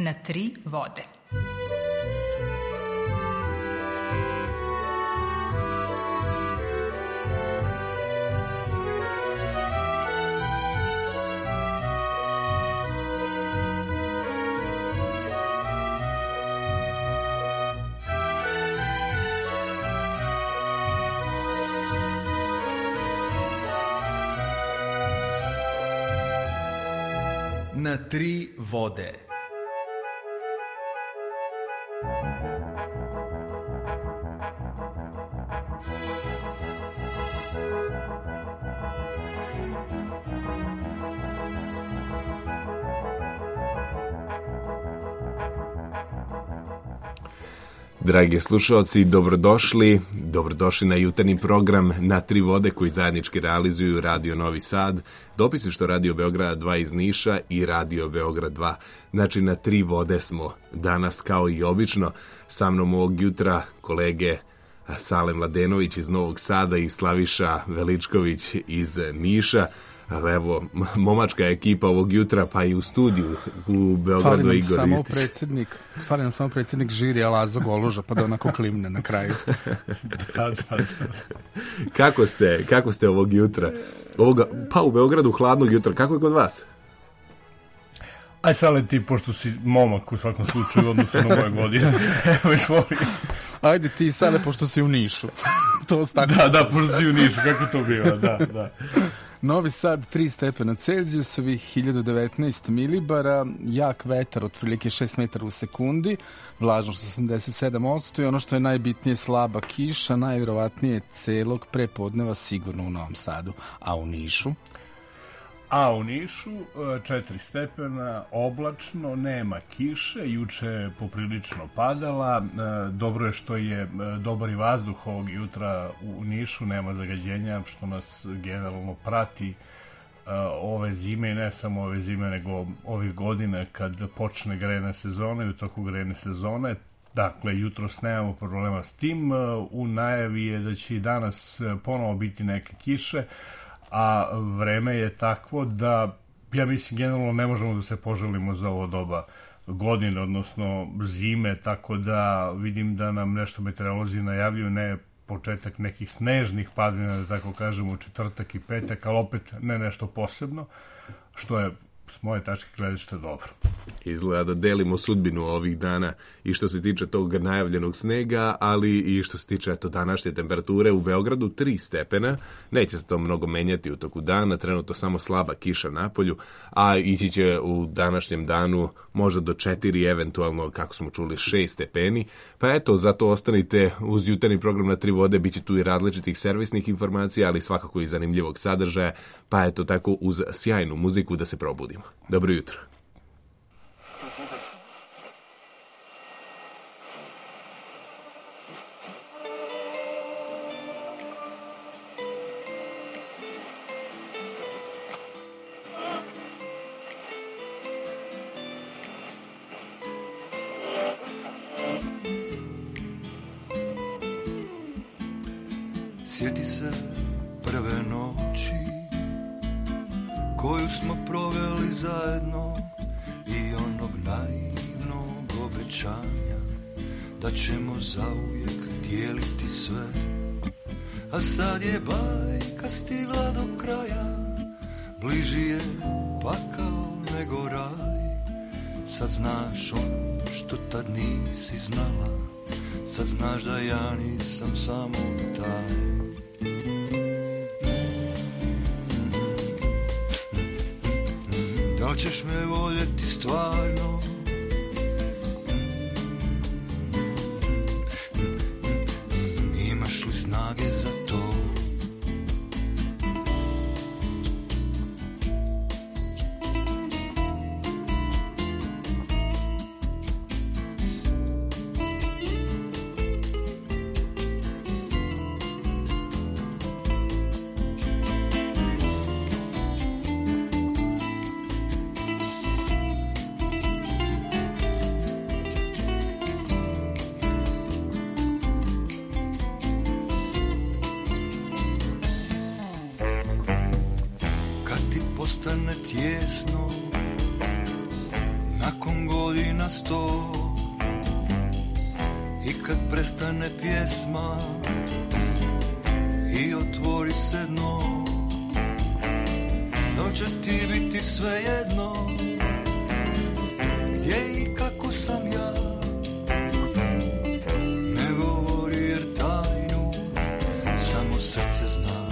na 3 vode. Na 3 vode. Dragi slušalci, dobrodošli na jutarnji program Na 3 vode koji zajednički realizuju Radio Novi Sad, dopisništvo Radio Beograda 2 iz Niša i Radio Beograd 2. Znači na 3 vode smo danas kao i obično. Sa mnom ovog jutra kolege Sale Mladenović iz Novog Sada i Slaviša Veličković iz Niša. Evo, momačka ekipa ovog jutra, pa i u studiju u Beogradu Igor Istić. Fali nam samo predsjednik žirija Lazo Goluža, pa da onako klimne na kraju. Kako ste ovog jutra? Pa u Beogradu hladnog jutra, kako je kod vas? Aj Sale, ti, pošto si momak u svakom slučaju, odnosno na moje godine. Evo još volim. Ajde ti, Sale, pošto si u Nišu. Da, pošto si u Nišu, kako to biva, da. Novi Sad 3 stepena Celzijusovih, 1019 milibara, jak vetar otprilike 6 metara u sekundi, vlažnost 87% i ono što je najbitnije, slaba kiša, najvjerovatnije celog prepodneva sigurno u Novom Sadu. A u Nišu? A u Nišu 4 stepena, oblačno, nema kiše, juče je poprilično padala, dobro je što je dobar i vazduh ovog jutra u Nišu, nema zagađenja, što nas generalno prati ove zime i ne samo ove zime, nego ovih godina kad počne grejna sezona i u toku grejne sezone. Dakle, jutros nemamo problema s tim, u najavi je da će i danas ponovo biti neke kiše, a vreme je takvo da, ja mislim, generalno ne možemo da se poželimo za ovo doba godine, odnosno zime, tako da vidim da nam nešto meteorolozi najavljuju, ne početak nekih snežnih padavina, da tako kažemo, u četvrtak i petak, ali opet ne nešto posebno, što je s moje tačke gledišta dobro. Izgleda da delimo sudbinu ovih dana i što se tiče tog najavljenog snega, ali i što se tiče današnje temperature u Beogradu 3 stepena. Neće se to mnogo menjati u toku dana, trenutno samo slaba kiša napolju, a ići će u današnjem danu možda do 4, eventualno, kako smo čuli, 6 stepeni. Pa eto, zato ostanite uz jutarnji program Na 3 vode, bit će tu i različitih servisnih informacija, ali svakako i zanimljivog sadržaja, pa eto tako uz sjajnu muziku da se probudimo. Dobro jutro. Sjeti se prve noći koju smo proveli zajedno i onog naivnog obećanja da ćemo zauvijek dijeliti sve. A sad je bajka stigla do kraja, bliži je pakao nego raj. Sad znaš ono što tad nisi znala, sad znaš da ja nisam samo taj. Da li ćeš me voljeti stvarno? Imaš li snage za to? Postane tjesno nakon godina godina 100 i kad prestane pjesma i otvori se dno, da će ti biti svejedno gdje i kako sam ja. Ne govori jer tajnu samo srce zna.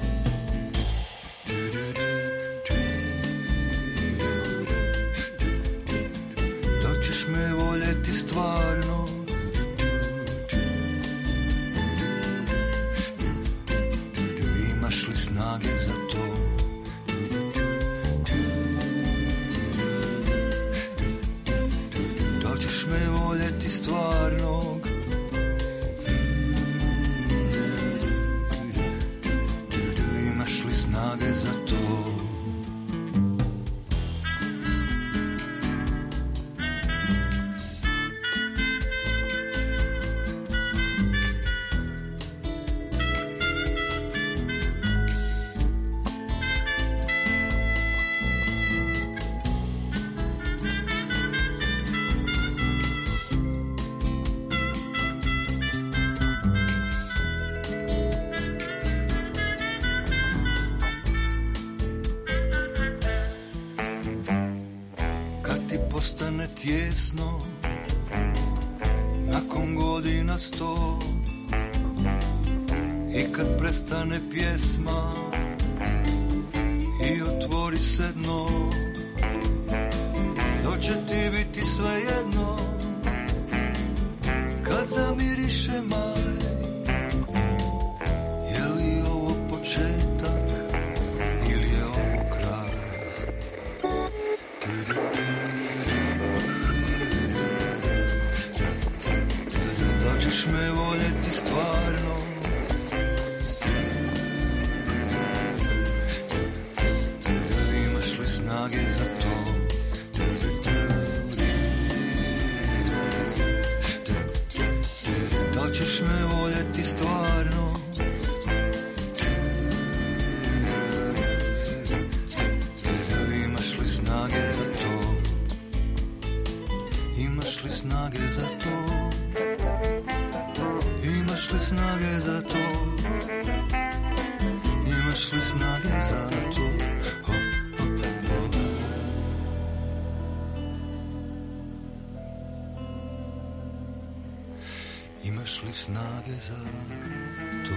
Da ćeš me voljeti stvarno, imaš li snage za to? Da ćeš me voljeti stvarnog, imaš li snage za to? Tjesno, nakon godina 100 i kad prestane pjesma i otvori se dno, da će ti biti svejedno kad zamiriše maj. Je li ovo početak ili je ovo kraj? Ćeš me voljeti stvarno, imaš li snage za to? Da ćeš me voljeti stvarno, imaš li snage za to? Imaš li snage za to? Imaš li snage za to? Imaš li snage za to? Imaš li snage za to?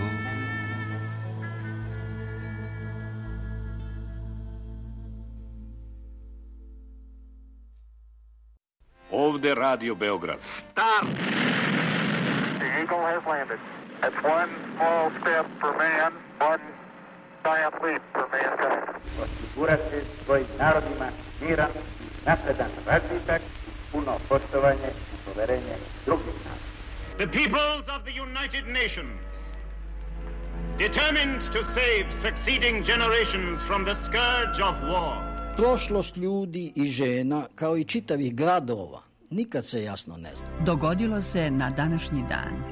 Ovde Radio Beograd. Start! The Eagle has landed. That's one small step for man, one giant leap for mankind. Osigurati svojim narodima miran i napredan razvitak, puno poštovanje i poverenje drugih naroda. The peoples of the United Nations, determined to save succeeding generations from the scourge of war. Prošlost ljudi i žena, kao i čitavih gradova, nikad se jasno ne zna. Dogodilo se na današnji dan.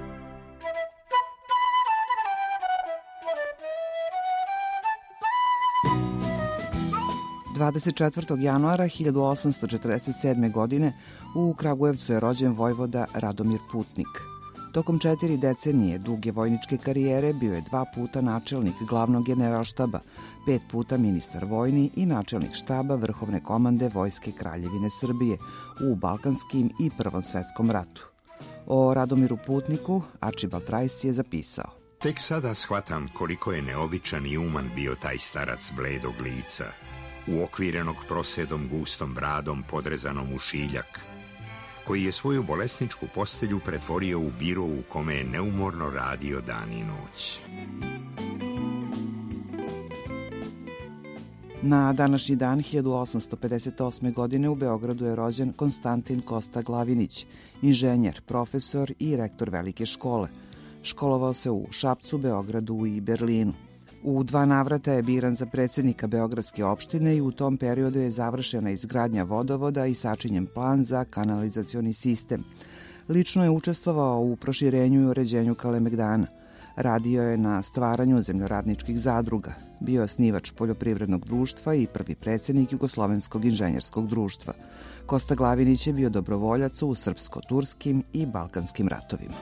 januara 1847. godine u Kragujevcu je rođen vojvoda Radomir Putnik. Tokom 4 decenije duge vojničke karijere bio je 2 puta načelnik glavnog generalštaba, 5 puta ministar vojni i načelnik štaba Vrhovne komande Vojske Kraljevine Srbije u Balkanskim i Prvom svetskom ratu. O Radomiru Putniku Archibald Rice je zapisao: Tek sada shvatam koliko je neobičan i uman bio taj starac bledog lica, uokvirenog prosedom gustom bradom podrezanom u šiljak, koji je svoju bolesničku postelju pretvorio u biro u kome je neumorno radio dan i noć. Na današnji dan 1858. godine u Beogradu je rođen Konstantin Kosta Glavinić, inženjer, profesor i rektor velike škole. Školovao se u Šapcu, Beogradu i Berlinu. U 2 navrata je biran za predsjednika Beogradske opštine i u tom periodu je završena izgradnja vodovoda i sačinjen plan za kanalizacioni sistem. Lično je učestvovao u proširenju i uređenju Kalemegdana. Radio je na stvaranju zemljoradničkih zadruga. Bio je osnivač poljoprivrednog društva i prvi predsjednik Jugoslovenskog inženjerskog društva. Kosta Glavinić je bio dobrovoljac u srpsko-turskim i balkanskim ratovima.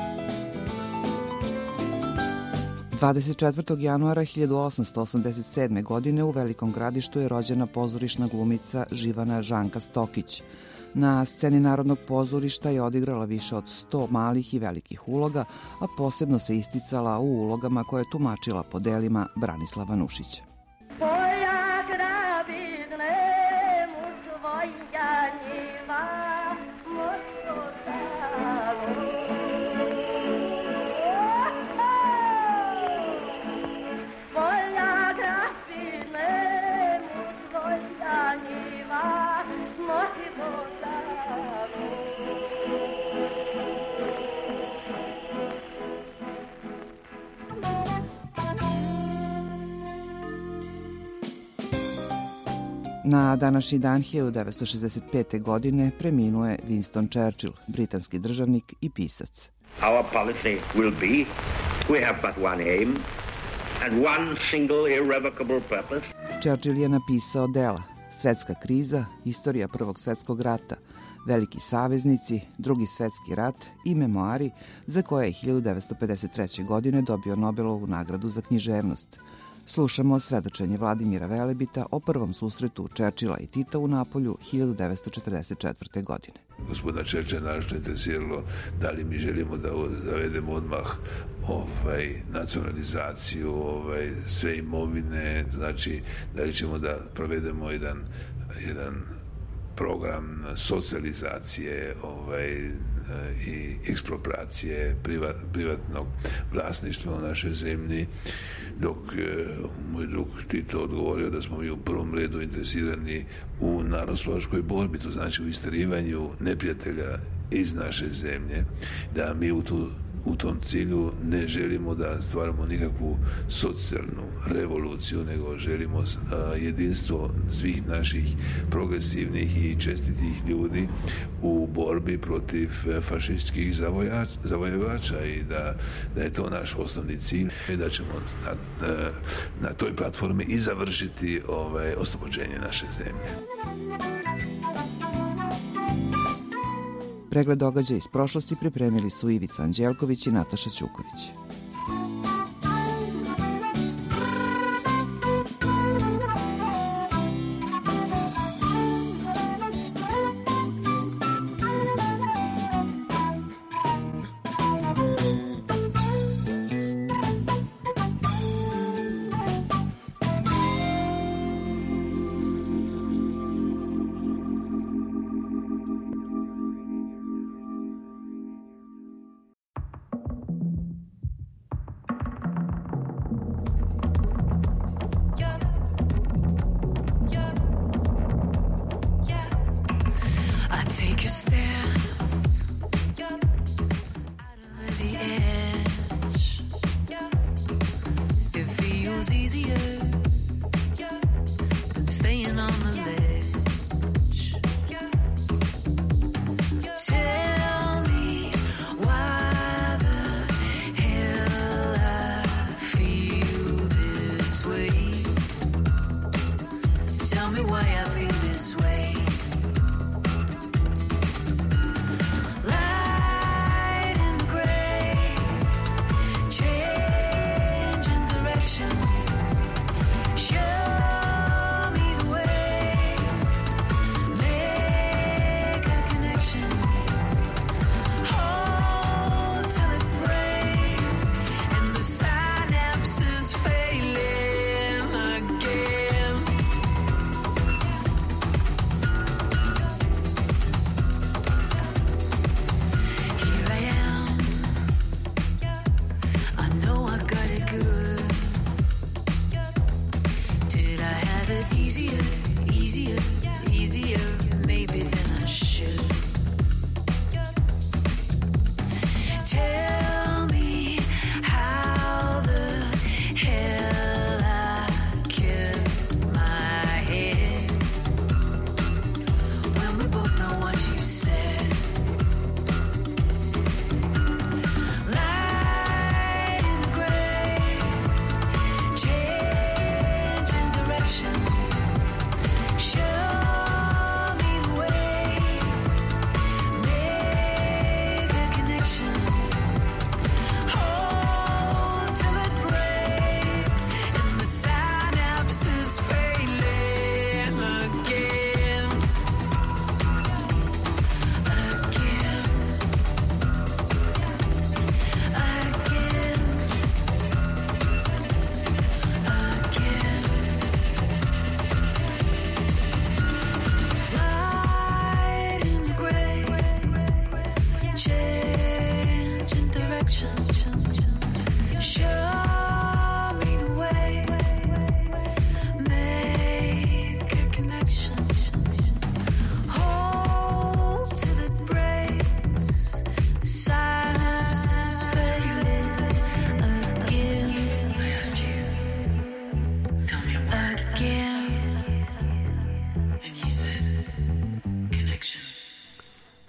24. januara 1887. godine u Velikom Gradištu je rođena pozorišna glumica Živana Žanka Stokić. Na sceni Narodnog pozorišta je odigrala više od 100 malih i velikih uloga, a posebno se isticala u ulogama koje je tumačila po delima Branislava Nušića. Na današnji dan 1965. godine preminuo je Winston Churchill, britanski državnik i pisac. Our policy will be, we have but one aim and one single irrevocable purpose. Churchill je napisao dela Svetska kriza, Istorija Prvog svjetskog rata, Veliki saveznici, Drugi svjetski rat i memoari za koje je 1953. godine dobio Nobelovu nagradu za književnost. Slušamo svedočenje Vladimira Velebita o prvom susretu Churchilla i Tita u Napolju 1944. godine. Gospodina Churchilla našto interesiralo da li mi želimo da zavedemo odmah nacionalizaciju sve imovine, znači da li ćemo da provedemo jedan program socijalizacije i ekspropriacije privatnog vlasništva u našoj zemlji, dok moj drug Tito odgovorio da smo mi u prvom redu interesirani u narodnooslobodilačkoj borbi, to znači u isterivanju neprijatelja iz naše zemlje, da mi u tom cilju ne želimo da stvaramo nikakvu socijalnu revoluciju, nego želimo jedinstvo svih naših progresivnih i čestitih ljudi u borbi protiv fašističkih zavojevača i da je to naš osnovni cilj i da ćemo na toj platformi i završiti oslobođenje naše zemlje. Pregled događaja iz prošlosti pripremili su Ivica Anđelković i Nataša Ćuković.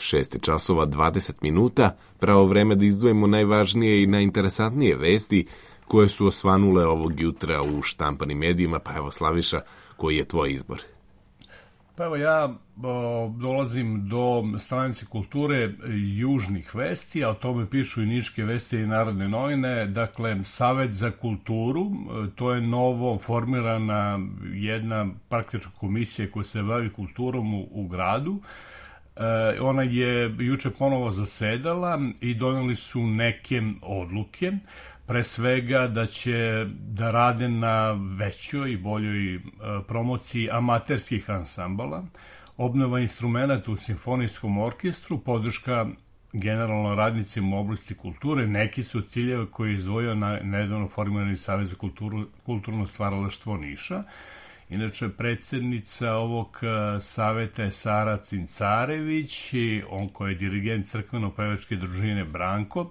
6 časova 20 minuta, pravo vreme da izdvojimo najvažnije i najinteresantnije vesti koje su osvanule ovog jutra u štampanim medijima. Pa evo, Slaviša, koji je tvoj izbor? Pa evo, ja dolazim do stranice kulture južnih vesti, a o tome pišu i Niške vesti i Narodne novine. Dakle, Savet za kulturu, to je novo formirana jedna praktična komisija koja se bavi kulturom u gradu. Ona je juče ponovo zasedala i doneli su neke odluke. Pre svega da će da rade na većoj i boljoj promociji amaterskih ansambala, obnova instrumenta u simfonijskom orkestru, podrška generalno radnicima u oblasti kulture. Neki su ciljeve koje je izdvojio na nedavno formirani Savez za kulturno stvaralaštvo Niša. Inače, predsjednica ovog saveta je Sara Cincarević, on koji je dirigent crkveno-pevačke družine Branko.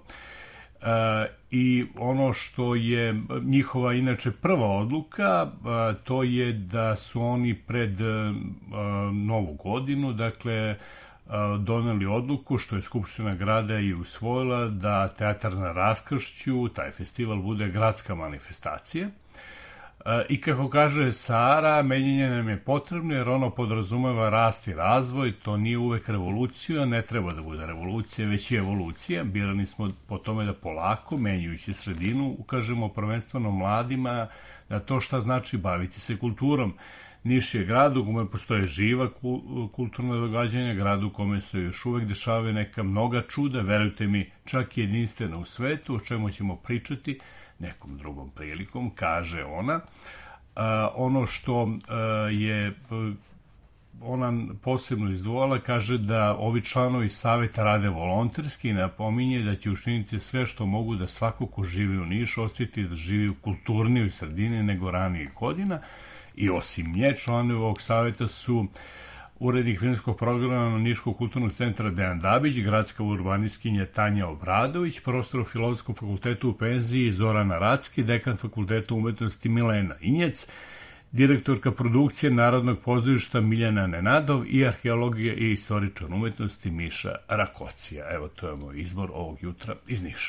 I ono što je njihova inače prva odluka, to je da su oni pred Novu godinu, dakle, doneli odluku, što je Skupština grada i usvojila, da Teatar na Raskršću, taj festival, bude gradska manifestacija. I kako kaže Sara, menjanje nam je potrebno jer ono podrazumeva rast i razvoj, to nije uvek revolucija, ne treba da bude revolucija, već je evolucija. Birani smo po tome da polako, menjajući sredinu, ukažemo prvenstveno mladima na to šta znači baviti se kulturom. Niš je grad u kome postoje živa kulturna događanja, grad u kome se još uvek dešavaju neka mnoga čuda, verujte mi, čak i jedinstvena u svetu, o čemu ćemo pričati nekom drugom prilikom, kaže ona. Ono što je ona posebno izdvojila, kaže da ovi članovi saveta rade volonterski i napominje da će učiniti sve što mogu da svako ko živi u Nišu osjeti da živi u kulturnijoj sredini nego ranijih godina. I osim nje, članovi ovog saveta su urednik filmskog programa Niškog kulturnog centra Dejan Dabić, gradska urbanistkinja Tanja Obradović, profesor u Filozofskom fakultetu u penziji Zorana Racki, dekan fakulteta umetnosti Milena Injec, direktorka produkcije Narodnog pozorišta Miljana Nenadov i arheologija i istoričar umetnosti Miša Rakocija. Evo, to je moj izbor ovog jutra iz Niša.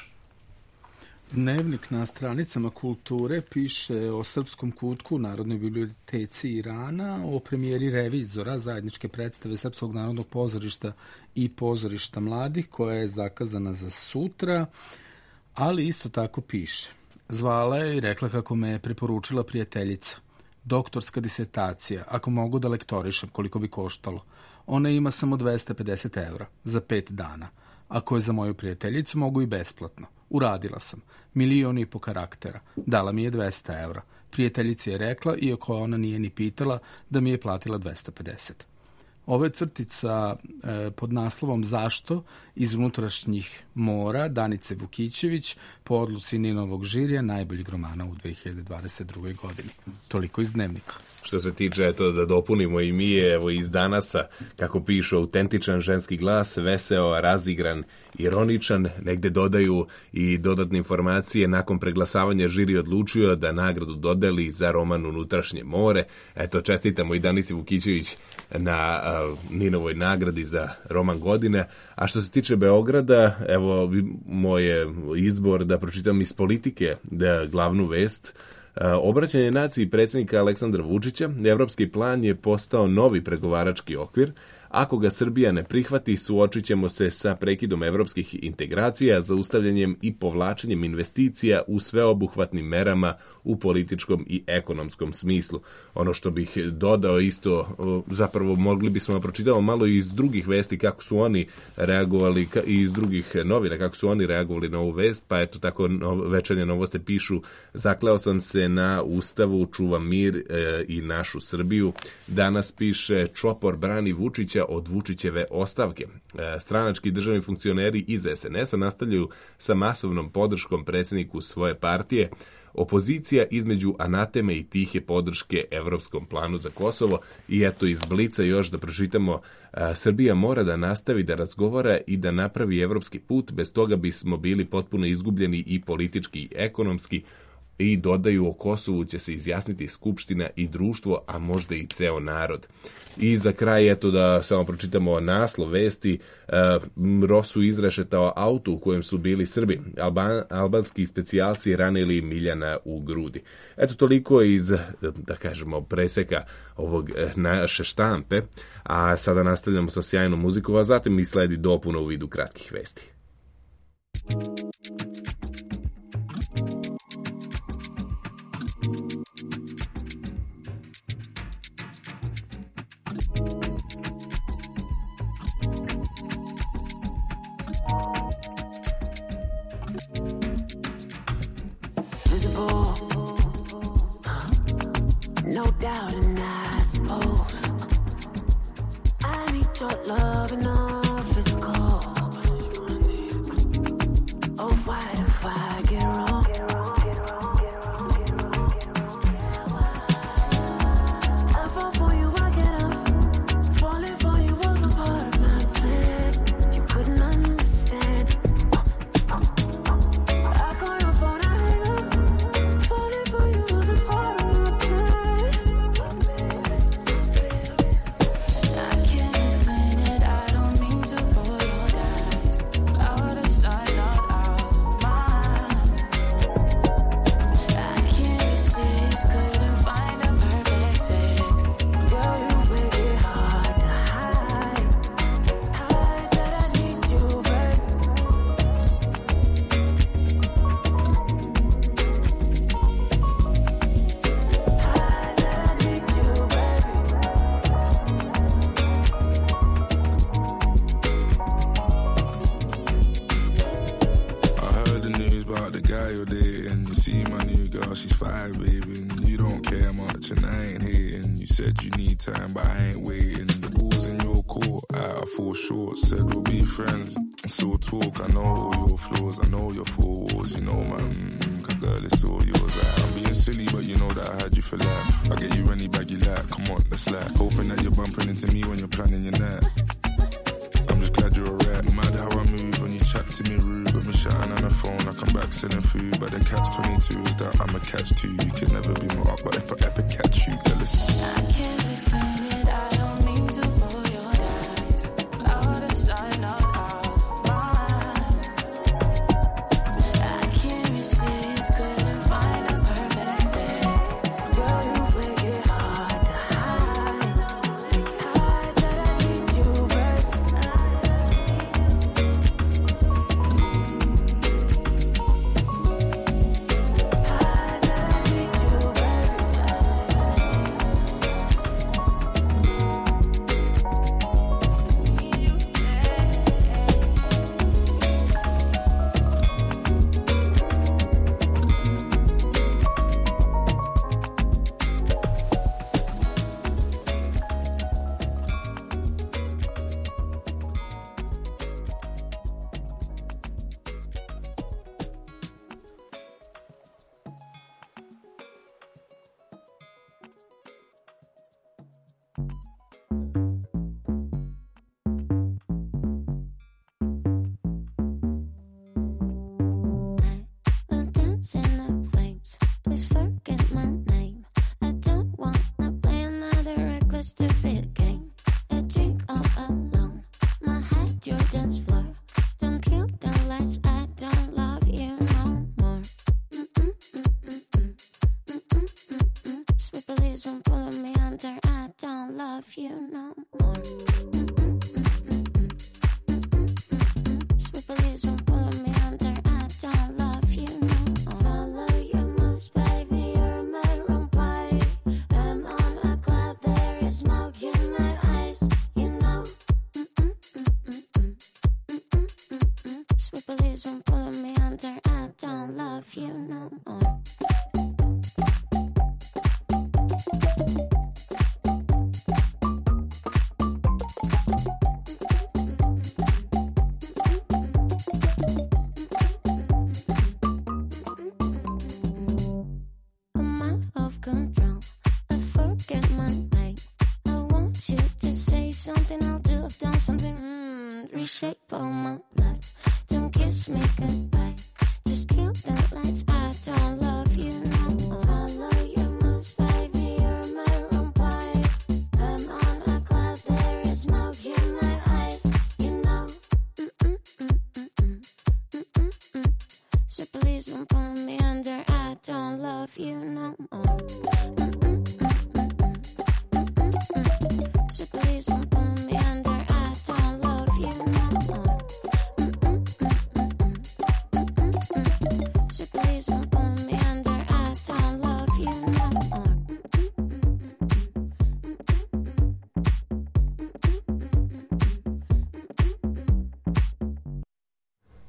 Dnevnik na stranicama kulture piše o Srpskom kutku u Narodnoj biblioteci Irana, o premijeri Revizora, zajedničke predstave Srpskog narodnog pozorišta i pozorišta mladih, koja je zakazana za sutra, ali isto tako piše. Zvala je i rekla kako me je preporučila prijateljica. Doktorska disertacija, ako mogu da lektorišem, koliko bi koštalo. Ona ima samo 250 € za 5 dana. Ako je za moju prijateljicu, mogu i besplatno. Uradila sam. 1,5 miliona karaktera. Dala mi je 200 €. Prijateljica je rekla, iako ona nije ni pitala, da mi je platila 250. Ovo je crtica pod naslovom Zašto iz unutrašnjih mora Danice Vukićević po odluci Ninovog žirija najboljeg romana u 2022. godini. Toliko iz Dnevnika. Što se tiče, eto, da dopunimo i mi, evo iz Danasa, kako pišu, autentičan ženski glas, veseo, razigran, ironičan, negde dodaju i dodatne informacije. Nakon preglasavanja žiri odlučio da nagradu dodeli za roman Unutrašnje more. Eto, čestitamo i Danici Vukićević na Ninovoj nagradi za roman godine. A što se tiče Beograda, evo moj izbor da pročitam iz Politike, da glavnu vest. Obraćanje naciji predsjednika Aleksandra Vučića, evropski plan je postao novi pregovarački okvir. Ako ga Srbija ne prihvati, suočit ćemo se sa prekidom evropskih integracija, zaustavljanjem i povlačenjem investicija u sveobuhvatnim merama u političkom i ekonomskom smislu. Ono što bih dodao isto, zapravo mogli bismo pročitati malo iz drugih vesti kako su oni reagovali, i iz drugih novina kako su oni reagovali na ovu vest, pa eto tako Večernje novosti pišu: zakleo sam se na Ustavu, čuvam mir i našu Srbiju. Danas piše: Čopor brani Vučića od Vučićeve ostavke. Stranački državni funkcioneri iz SNS-a nastavljaju sa masovnom podrškom predsjedniku svoje partije. Opozicija između anateme i tihe podrške evropskom planu za Kosovo. I eto iz Blica još da pročitamo: Srbija mora da nastavi da razgovara i da napravi evropski put, bez toga bismo bili potpuno izgubljeni i politički i ekonomski. i dodaju o Kosovu će se izjasniti Skupština i društvo, a možda i ceo narod. I za kraj, eto da samo pročitamo naslov vesti, Rosu izrešetao auto u kojem su bili Srbi. Albanski specijalci ranili Miljana u grudi. Eto toliko iz, da kažemo, preseka ovog naše štampe, a sada nastavljamo sa sjajnom muzikom, a zatim i sledi dopuna u vidu kratkih vesti. No doubt, and I suppose I need your love enough physical. Oh, why if I get wrong? I fall for you, I get up. Falling for you was a part of my plan. You couldn't understand. I call your phone, I hang up. Falling for you was a part of my plan. She's fine, baby, and you don't care much, and I ain't hating. You said you need time, but I ain't waiting. The ball's in your court, I fall short. Said we'll be friends, so talk. I know all your flaws, I know your four walls. You know, man, cause girl, it's all yours. I'm being silly, but you know that I had you for life. I get you any bag you like, come on, let's slide. Hoping that you're bumping into me when you're planning your night. I'm just glad you're alright. Mad how I move when you chat to me rude. Got me shouting on the phone, I come back selling food. But the catch-22 is that I'm a catch-2. You can never be my up, but if I ever catch you, girl, it's... I can't explain it, I don't mean to roll your eyes. Out of sight, not out of mind. I can't resist, couldn't find a perfect sense. Girl, you make it hard to hide. Hide that I need you, baby.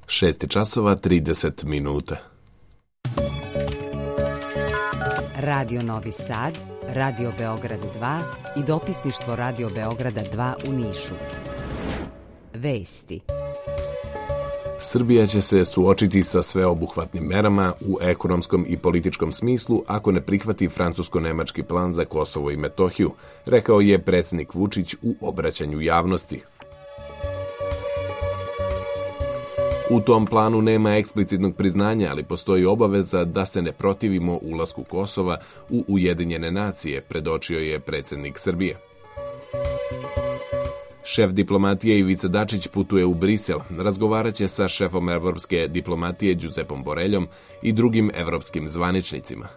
6 časova 30 minuta. Radio Novi Sad, Radio Beograd 2 i dopisništvo Radio Beograda 2 u Nišu. Vesti. Srbija će se suočiti sa sveobuhvatnim merama u ekonomskom i političkom smislu ako ne prihvati francusko-nemački plan za Kosovo i Metohiju, rekao je predsjednik Vučić u obraćanju javnosti. U tom planu nema eksplicitnog priznanja, ali postoji obaveza da se ne protivimo ulasku Kosova u Ujedinjene nacije, predočio je predsjednik Srbije. Šef diplomatije Ivica Dačić putuje u Brisel, razgovarat će sa šefom evropske diplomatije Giuseppom Boreljom i drugim evropskim zvaničnicima.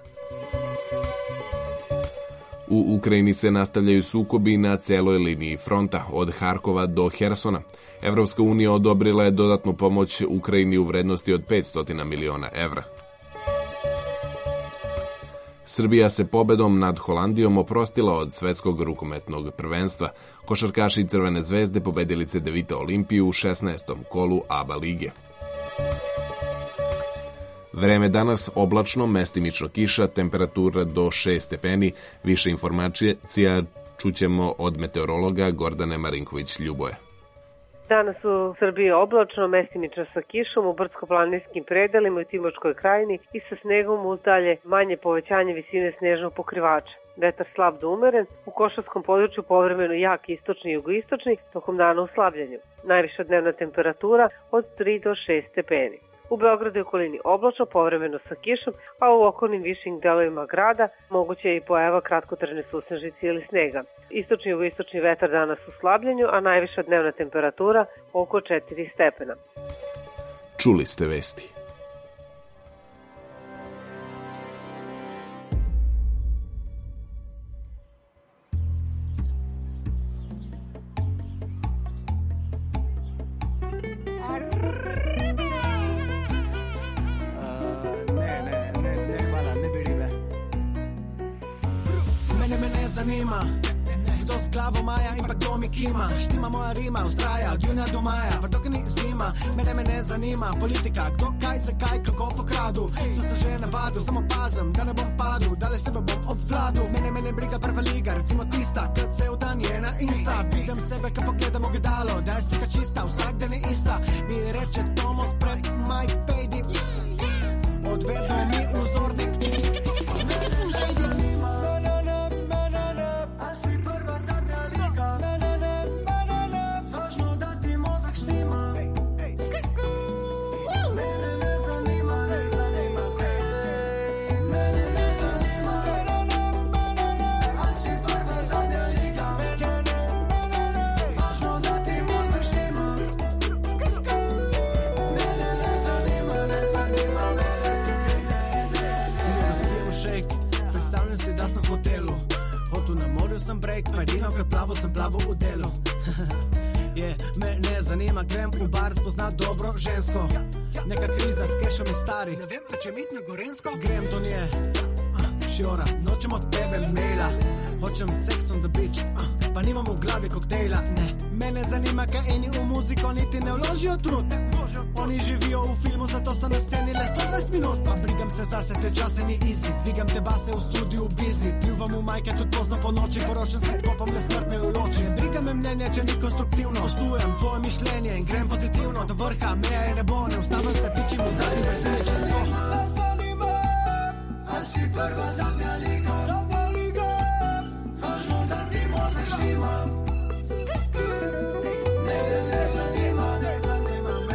U Ukrajini se nastavljaju sukobi na celoj liniji fronta, od Harkova do Hersona. Evropska unija odobrila je dodatnu pomoć Ukrajini u vrednosti od 500 miliona evra. Srbija se pobedom nad Holandijom oprostila od svetskog rukometnog prvenstva. Košarkaši Crvene zvezde pobedili Cedevita Olimpiju u 16. kolu ABA lige. Vreme danas oblačno, mestimično kiša, temperatura do 6 stepeni. Više informacija čućemo od meteorologa Gordane Marinković-Ljuboje. Danas u Srbiji oblačno, mestimično sa kišom u brdsko-planinskim predelima i Timočkoj krajini i sa snegom uz dalje manje povećanje visine snežnog pokrivača. Vetar slab do umeren, u Košarskom području povremeno jak istočni i jugoistočni, tokom dana u slabljenju. Najviša dnevna temperatura od 3 do 6 stepeni. U Beogradu i okolini oblačno, povremeno sa kišom, a u okolnim višim delovima grada moguće je i pojava kratkotrajne susnežice ili snega. Istočni i jugoistočni vetar danas u slabljenju, a najviša dnevna temperatura oko 4 stepena. Čuli ste vesti. Zanima kdo s glavo maja in pa kdo mi kima. Štima moja rima, ustraja od junija do maja, pa dok ni zima. Mene ne zanima politika, kdo kaj, zakaj, kako pokradu. Sem se že navadil, samo pazem, da ne bom padel, dale sebe bom obvladil. Mene briga prva liga, recimo tista, kad cel dan je na Insta. Vidim sebe, kad pogledam ogledalo, da je slika čista, vsak dan je ista. Mi reče Tomos pred Mike Pejdi, odvedno mi vzornik. Da sam hotelu, hotu na morju sam break, pa jedino kad sam plavo u delu. Me ne zanima, grem u bar spoznat dobro žensko. Neka kriza s kešom je stari, ne vem, da će mit na Gorensko. Grem do nje, šiora, noćem od tebe maila. Hoćem sex on the beach, pa nimam u glavi koktejla. Ne, mene zanima kaj eni u muziku niti ne uložio trud. Oni živijo u filmu, zato sam na sceni le 120 minut. Pa brigam se zase, te čase ni easy. Dvigam te base u studiju busy. Pljuvam u majke tudi pozno po noči. Poročen svet, kopam le smrtne u loči. Briga me mnenje, če ni konstruktivno. Poštujem tvoje mišljenje in grem pozitivno. Do vrha, meja je nebo, ne ustavim se, pičim v zadnji veselje čez to. Me zanima, a si prva zadnja liga. Zadnja liga, važno da ti mozak štima. Mene ne zanima, ne zanima me.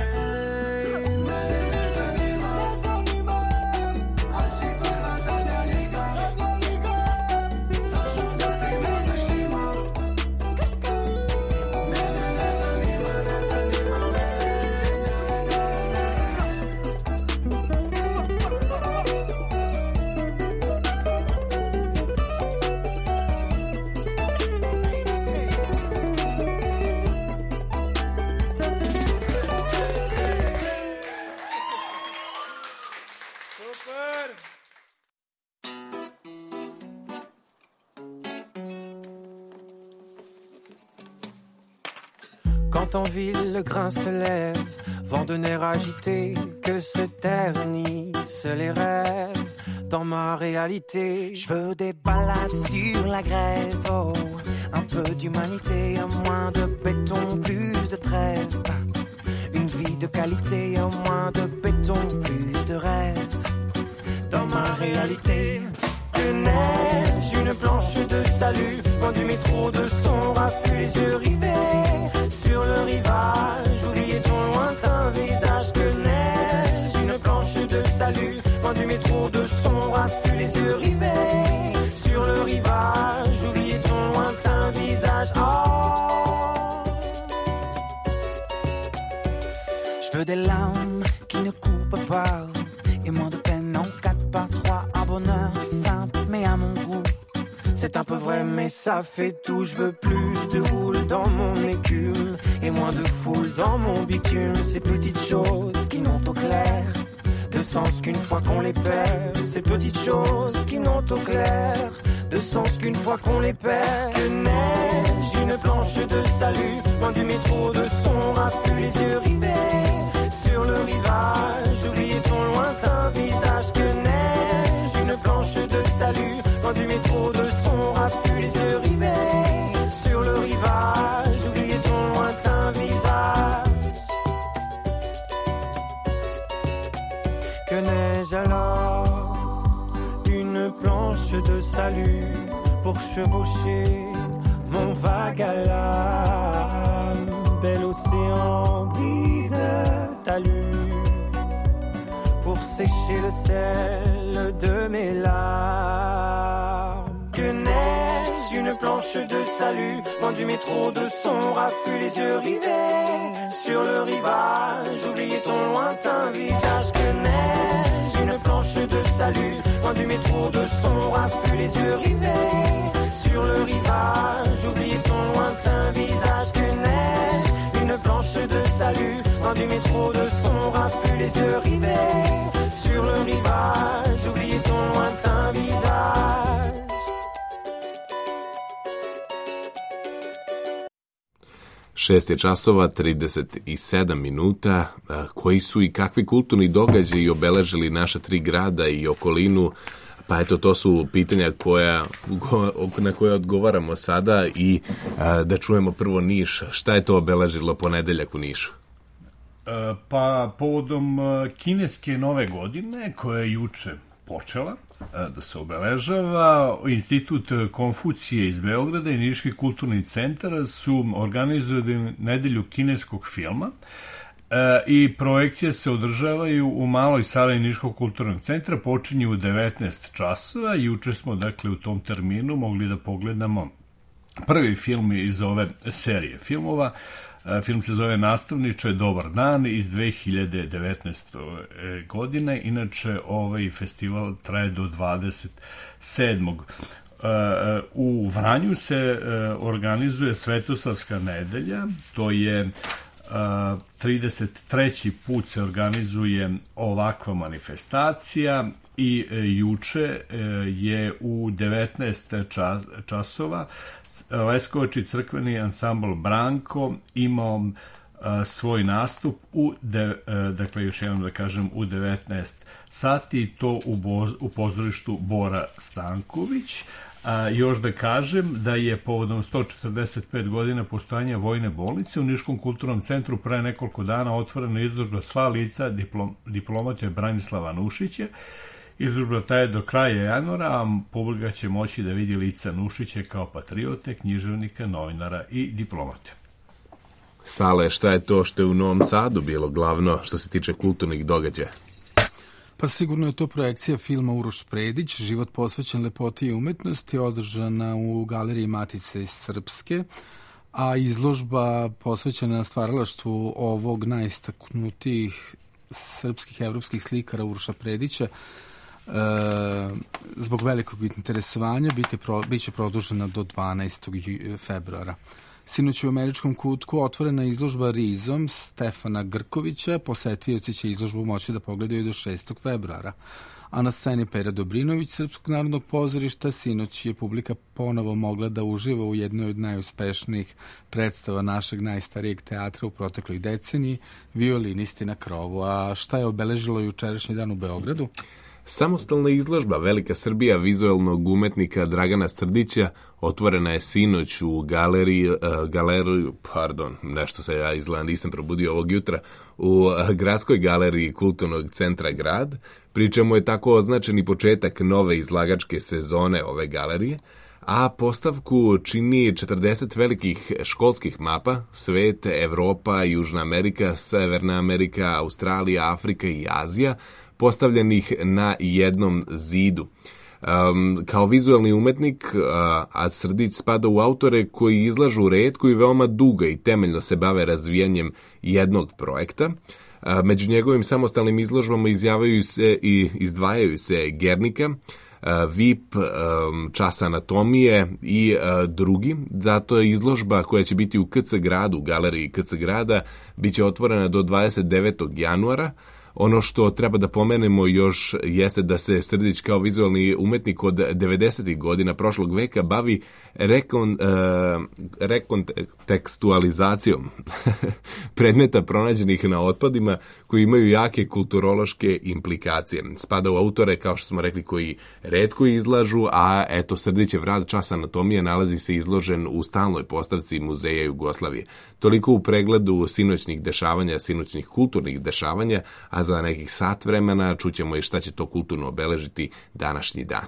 Quand en ville le grain se lève, vent de nerfs agités que s'éternisent les rêves dans ma réalité. Je veux des balades sur la grève, oh, un peu d'humanité, un moins de béton, plus de trêve. Une vie de qualité, un moins de béton, plus de rêve. Dans ma réalité, que neige, une planche de salut, vent du métro de son raffut, les yeux rivés sur le rivage. Oubliez ton lointain visage, que neige, une planche de salut, vent du métro de son raffut, les yeux rivés sur le rivage. Oubliez ton lointain visage. Oh. Je veux des larmes qui ne coupent pas et moins de peine en 4x3, un bonheur simple mais à mon goût. C'est un peu vrai mais ça fait tout. Je veux plus de houle dans mon écume et moins de foule dans mon bitume. Ces petites choses qui n'ont au clair de sens qu'une fois qu'on les perd. Ces petites choses qui n'ont au clair de sens qu'une fois qu'on les perd. Que neige, une planche de salut, loin du métro de son raffut, les yeux rivés sur le rivage. Oubliez ton lointain visage. Que neige, une planche de salut, loin du métro de son raffut, les yeux rivés sur le rivage. Oubliez ton lointain visage. Que neige alors, une planche de salut pour chevaucher mon vague à l'âme. Bel océan brise talus pour sécher le sel de mes larmes. Que neige, une planche de salut, vent du métro de son raffut, les yeux rivés sur le rivage. Oubliez ton lointain visage. Que neige, une planche de salut, vent du métro de son raffut, les yeux rivés sur le rivage. Oubliez ton lointain visage. Que neige, une planche de salut, vent du métro de son raffut, les yeux rivés sur le rivage. Oubliez ton lointain visage. 6:37 Koji su i kakvi kulturni događaji obeležili naša 3 grada i okolinu? Pa eto, to su pitanja na koje odgovaramo sada i da čujemo prvo Niš. Šta je to obeležilo ponedeljak u Nišu? Pa povodom kineske nove godine koja je juče počela da se obeležava, Institut Konfucije iz Beograda i Niški kulturni centar su organizovali nedelju kineskog filma i projekcije se održavaju u maloj sali Niškog kulturnog centra, počinju u 19 časova. Juče smo dakle u tom terminu mogli da pogledamo prvi film iz ove serije filmova. Film se zove Nastavniče, dobar dan, iz 2019. godine. Inače, ovaj festival traje do 27. U Vranju se organizuje Svetosavska nedelja, to je 33. put se organizuje ovakva manifestacija i juče je u 19 časova Leskovački crkveni ansambl Branko imao svoj nastup dakle još jednom da kažem u 19 sati i to u pozorištu Bora Stanković. Još da kažem da je povodom 145 godina postojanja vojne bolnice u Niškom kulturnom centru pre nekoliko dana otvorena izložba Sva lica diplomate Branislava Nušića. Izložba traje do kraja januara, a publika će moći da vidi lica Nušića kao patriote, književnika, novinara i diplomate. Sale, šta je to što je u Novom Sadu bilo glavno što se tiče kulturnih događaja? Pa sigurno je to projekcija filma Uroš Predić, Život posvećen lepoti i umetnosti, održana u Galeriji Matice Srpske, a izložba posvećena stvaralaštvu ovog najistaknutijih srpskih evropskih slikara Uroša Predića, zbog velikog interesovanja biće produžena do 12. februara. Sinoć u Američkom kutku otvorena izložba Rizom Stefana Grkovića. Posetioci će izložbu moći da pogledaju do 6. februara. a na sceni Pera Dobrinović Srpskog narodnog pozorišta. Sinoć je publika ponovo mogla da uživa u jednoj od najuspešnijih predstava našeg najstarijeg teatra u protekloj deceniji, Violinisti na krovu. A šta je obeležilo jučerašnji dan u Beogradu? Samostalna izložba Velika Srbija vizualnog umetnika Dragana Strdića otvorena je sinoć u nisam probudio ovog jutra, u Gradskoj galeriji Kulturnog centra Grad, pri čemu je tako označeni početak nove izlagačke sezone ove galerije, a postavku čini 40 velikih školskih mapa, svet, Evropa, Južna Amerika, Severna Amerika, Australija, Afrika i Azija, postavljenih na jednom zidu. Kao vizualni umetnik, a Strdić spada u autore koji izlažu retko i veoma dugo i temeljno se bave razvijanjem jednog projekta. Među njegovim samostalnim izložbama izdvajaju se Gernika, VIP, Čas anatomije i drugi. Zato je izložba koja će biti u KC Gradu, u galeriji KC Grada, bit će otvorena do 29. januara. Ono što treba da pomenemo još jeste da se Strdić kao vizualni umetnik od 90. godina prošlog veka bavi rekontekstualizacijom predmeta pronađenih na otpadima koji imaju jake kulturološke implikacije. Spada u autore, kao što smo rekli, koji retko izlažu, a eto, Strdićev rad Čas anatomije nalazi se izložen u stalnoj postavci Muzeja Jugoslavije. Toliko u pregledu sinoćnih dešavanja, sinoćnih kulturnih dešavanja, a za nekih sat vremena čućemo i šta će to kulturno obeležiti današnji dan.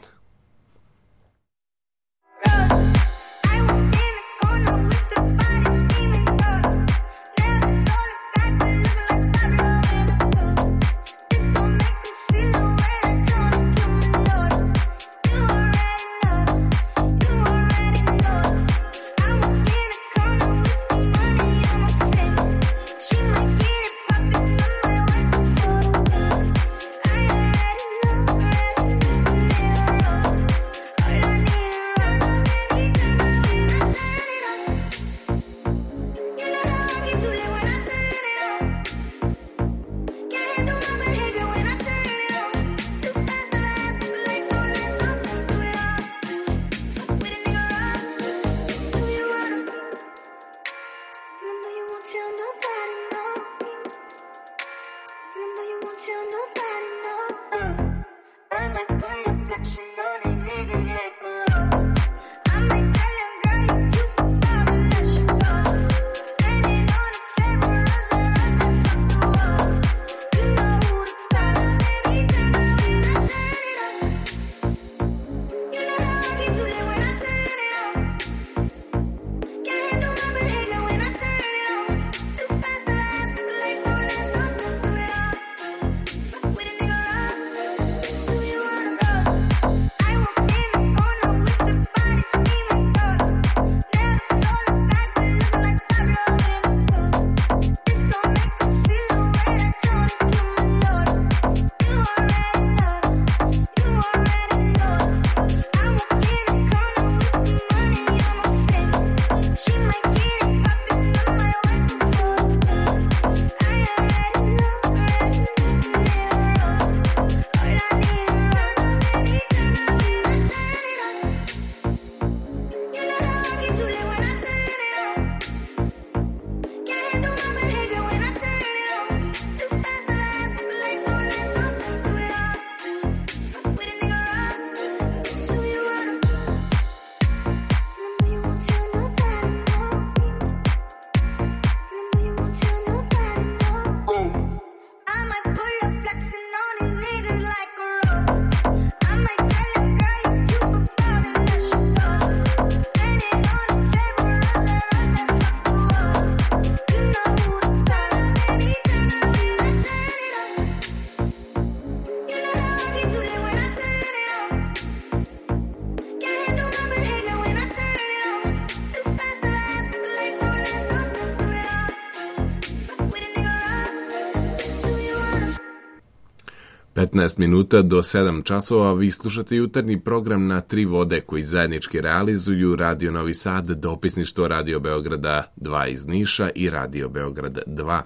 ...15 minuta do 7 časova vi slušate jutarnji program na Tri vode koji zajednički realizuju Radio Novi Sad, dopisništvo Radio Beograda 2 iz Niša i Radio Beograd 2.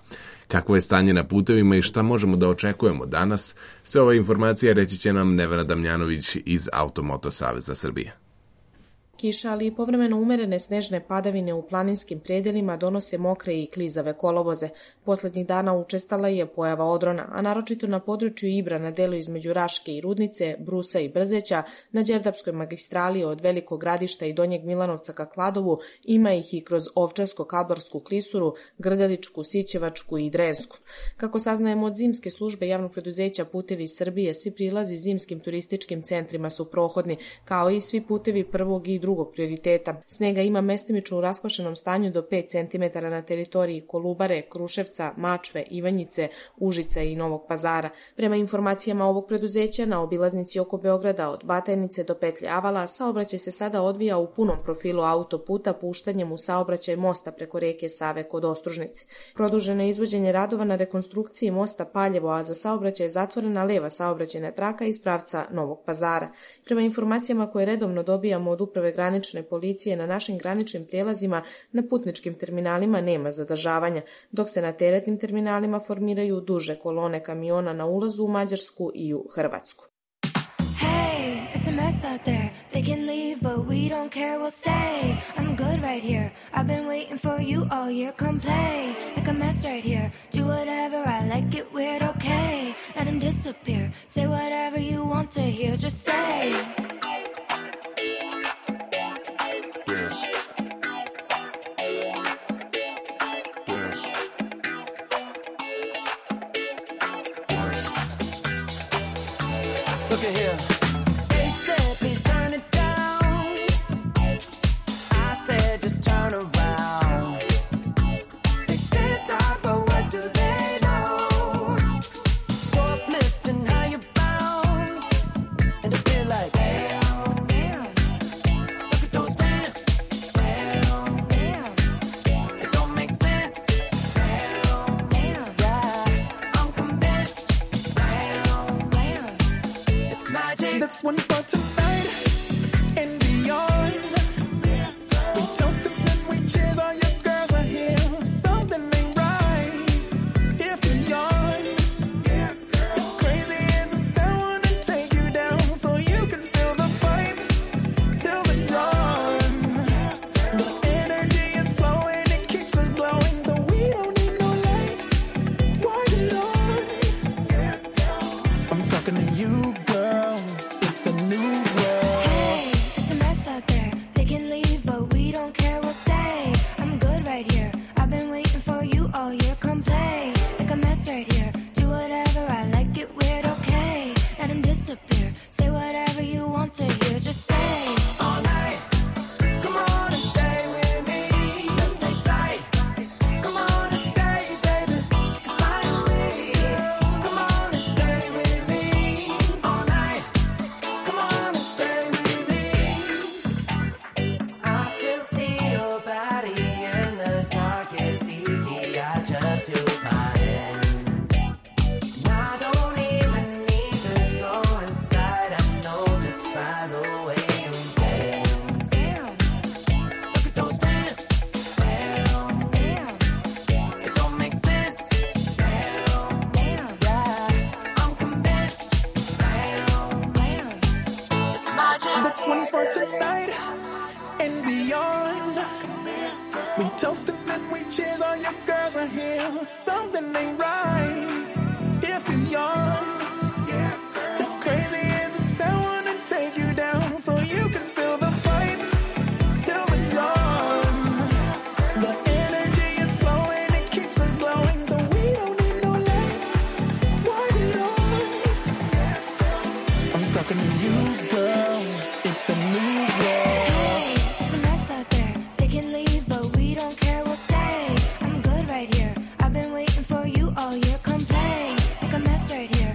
kakvo je stanje na putevima i šta možemo da očekujemo danas. Sve ove informacije reći će nam Nevena Damjanović iz Automoto Saveza Srbije. Kiša, ali i povremeno umerene snežne padavine u planinskim predelima donose mokre i klizave kolovoze. Poslednjih dana učestala je pojava odrona, a naročito na području Ibra na delu između Raške i Rudnice, Brusa i Brzeća, na Đerdapskoj magistrali od Velikog Gradišta i Donjeg Milanovca ka Kladovu, ima ih i kroz Ovčarsko-Kablarsku klisuru, Grdeličku, Sićevačku i Drensku. Kako saznajemo od zimske službe javnog preduzeća Putevi Srbije, svi prilazi zimskim turističkim centrima su prohodni, kao i svi putevi prvog i drugog prioriteta. Snega ima mestimično u raskvašenom stanju do 5 cm na teritoriji Kolubare, Kruševca, Mačve, Ivanjice, Užica i Novog Pazara. Prema informacijama ovog preduzeća, na obilaznici oko Beograda od Batajnice do petlje Avala saobraćaj se sada odvija u punom profilu autoputa puštanjem u saobraćaj mosta preko reke Save kod Ostružnice. Produženo je izvođenje radova na rekonstrukciji mosta Paljevo, a za saobraćaj je zatvorena leva saobraćajna traka iz pravca Novog Pazara. Prema informacijama koje redovno dobijamo od uprave granične policije, na našim graničnim prijelazima na putničkim terminalima nema zadržavanja, dok se na teretnim terminalima formiraju duže kolone kamiona na ulazu u Mađarsku i u Hrvatsku. Hey, it's a mess out there. They can leave, but we don't care, we'll stay. I'm good right here. I've been waiting for you all year. Come play, make a mess right here. Do whatever, I like it weird, okay. Let him disappear. Say whatever you want to hear, just say. Yes. Yes. Yes. Look at here. They said, please turn it down. I said, just turn around. They say stop, but what do they know? So uplifting how you bounce. And it feel like, damn, damn. Look at those pants. Damn, damn. It don't make sense. Damn, damn. Yeah, I'm convinced. Damn, damn. It's magic. That's one for tonight and beyond. We toasted and we cheers, all your girls are here. Something ain't right if you're young. It's crazy as the sound and take you down so you can feel the vibe till the dawn. The energy is flowing, it keeps us glowing, so we don't need no light. Why it on? I'm talking to you, girl. It's a new world. Hey, it's a mess out there. They can leave, but we don't care, we'll stay. I'm good right here. I've been waiting for you all year. Come play, make a mess right here. Do whatever, I like it weird, okay. Let him disappear. Say whatever you want to hear, just say. All night. Come on and stay with me. Let's take flight. Come on and stay, baby. Fly away. Come on and stay with me. All night. Come on and stay with me. I still see your body in the dark. It's easy. I just use my hands. I don't even need to go inside. I know just by the way you dance. Damn, Look at those pants. Damn, damn, it don't make sense. Damn, damn, yeah, I'm convinced. Damn, damn. it's magic. That's one for tonight and beyond. We toasted and we cheers, all your girls are here. Something ain't right if you're young. It's crazy as the sound and take you down so you can feel the vibe till the dawn. The energy is flowing, it keeps us glowing, so we don't need no light. Why is it on? I'm talking to you, girl. It's a new world. Hey, it's a mess out there. They can leave, but we don't care, we'll stay. I'm good right here. I've been waiting for you all year. Come play, make a mess right here.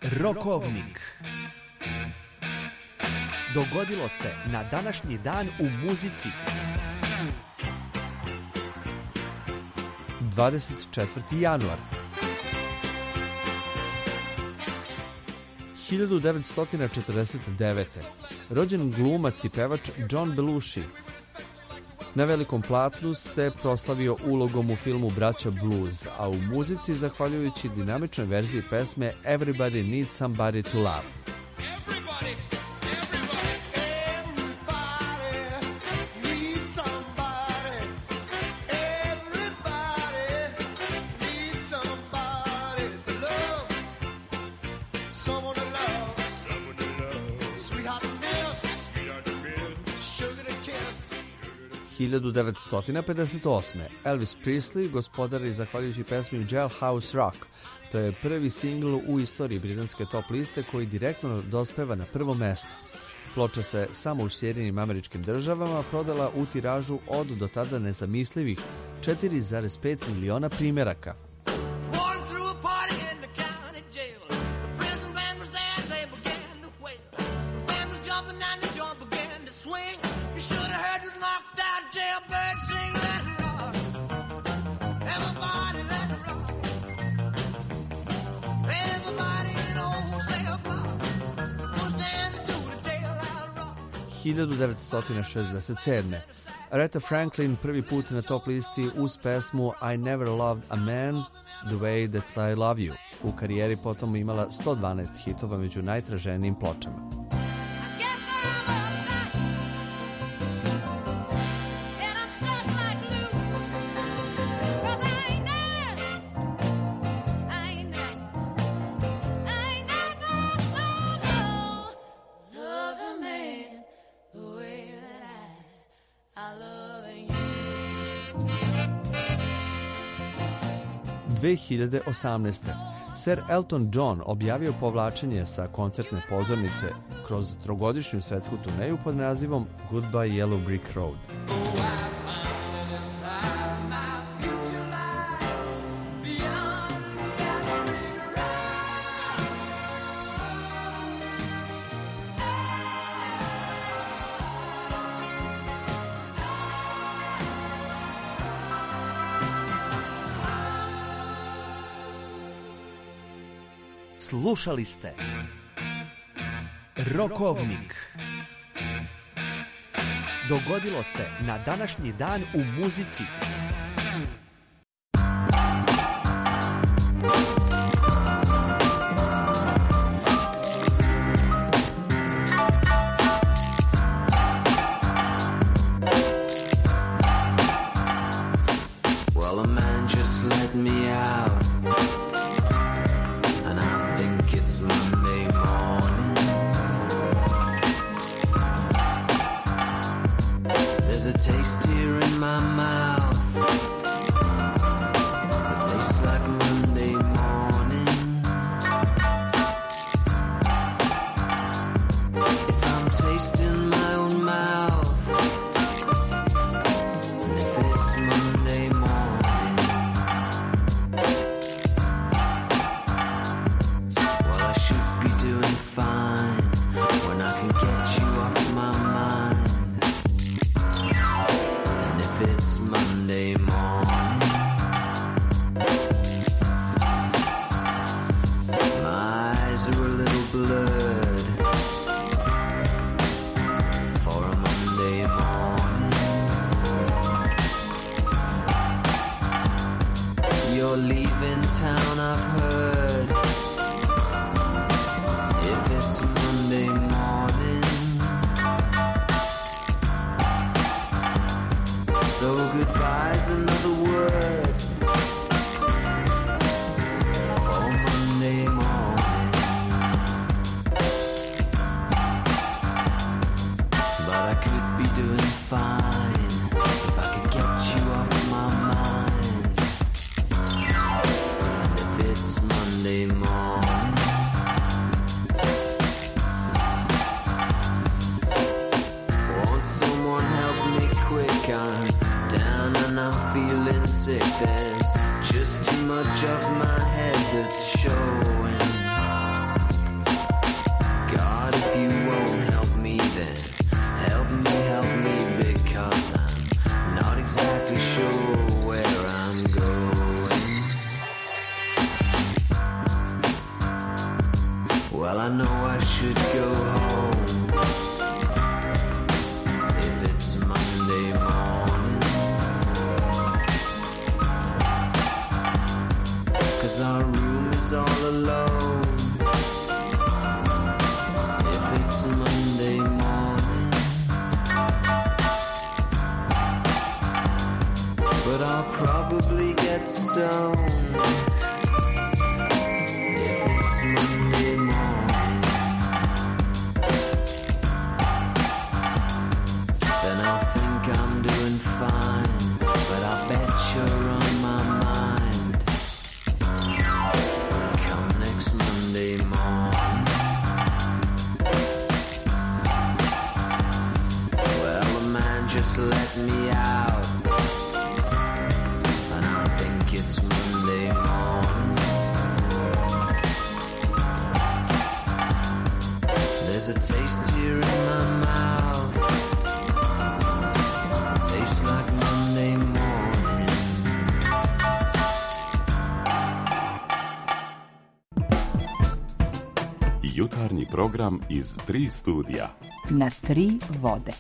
Rokovnik. Dogodilo se na današnji dan u muzici. 24. januar 1949. rođen glumac i pevač John Belushi. Na velikom platnu se proslavio ulogom u filmu Braća Blues, a u muzici zahvaljujući dinamičnoj verziji pesme Everybody Needs Somebody to Love. – 1958. Elvis Presley gospodari zahvaljujući pesmi Jailhouse Rock. To je prvi singl u istoriji britanske top liste koji direktno dospeva na prvo mesto. Ploča se samo u Sjedinjenim Američkim Državama prodala u tiražu od do tada nezamislivih 4,5 miliona primjeraka. – 1967. Aretha Franklin prvi put na top listi uz pesmu I Never Loved a Man the Way That I Love You. U karijeri potom imala 112 hitova među najtraženijim pločama. – 2018. Sir Elton John objavio povlačenje sa koncertne pozornice kroz trogodišnju svetsku turneju pod nazivom Goodbye Yellow Brick Road. Slušali ste Rokovnik. Dogodilo se na današnji dan u muzici. Well, a man just let me out. Taste here in my mouth. It tastes like Monday morning. If I'm tasting my own mouth, and if it's Monday morning, well, I should be doing fine when I can get you off my mind. It's Monday morning. My eyes are a little blurred for a Monday morning. You're leaving town, I've heard. If it's Monday morning, so goodbye's another word for Monday morning. Well, I know I should go home if it's Monday morning, 'cause our room is all alone if it's Monday morning. But I'll probably get stoned if it's Monday morning. Then I'll think I'm doing fine, but I bet you're on my mind come next Monday morning. Well, the man just let me out, and I think it's Monday morning. There's a taste here in my mouth, it tastes like Monday morning. Jutarnji program iz 3 studija. Na 3 vode.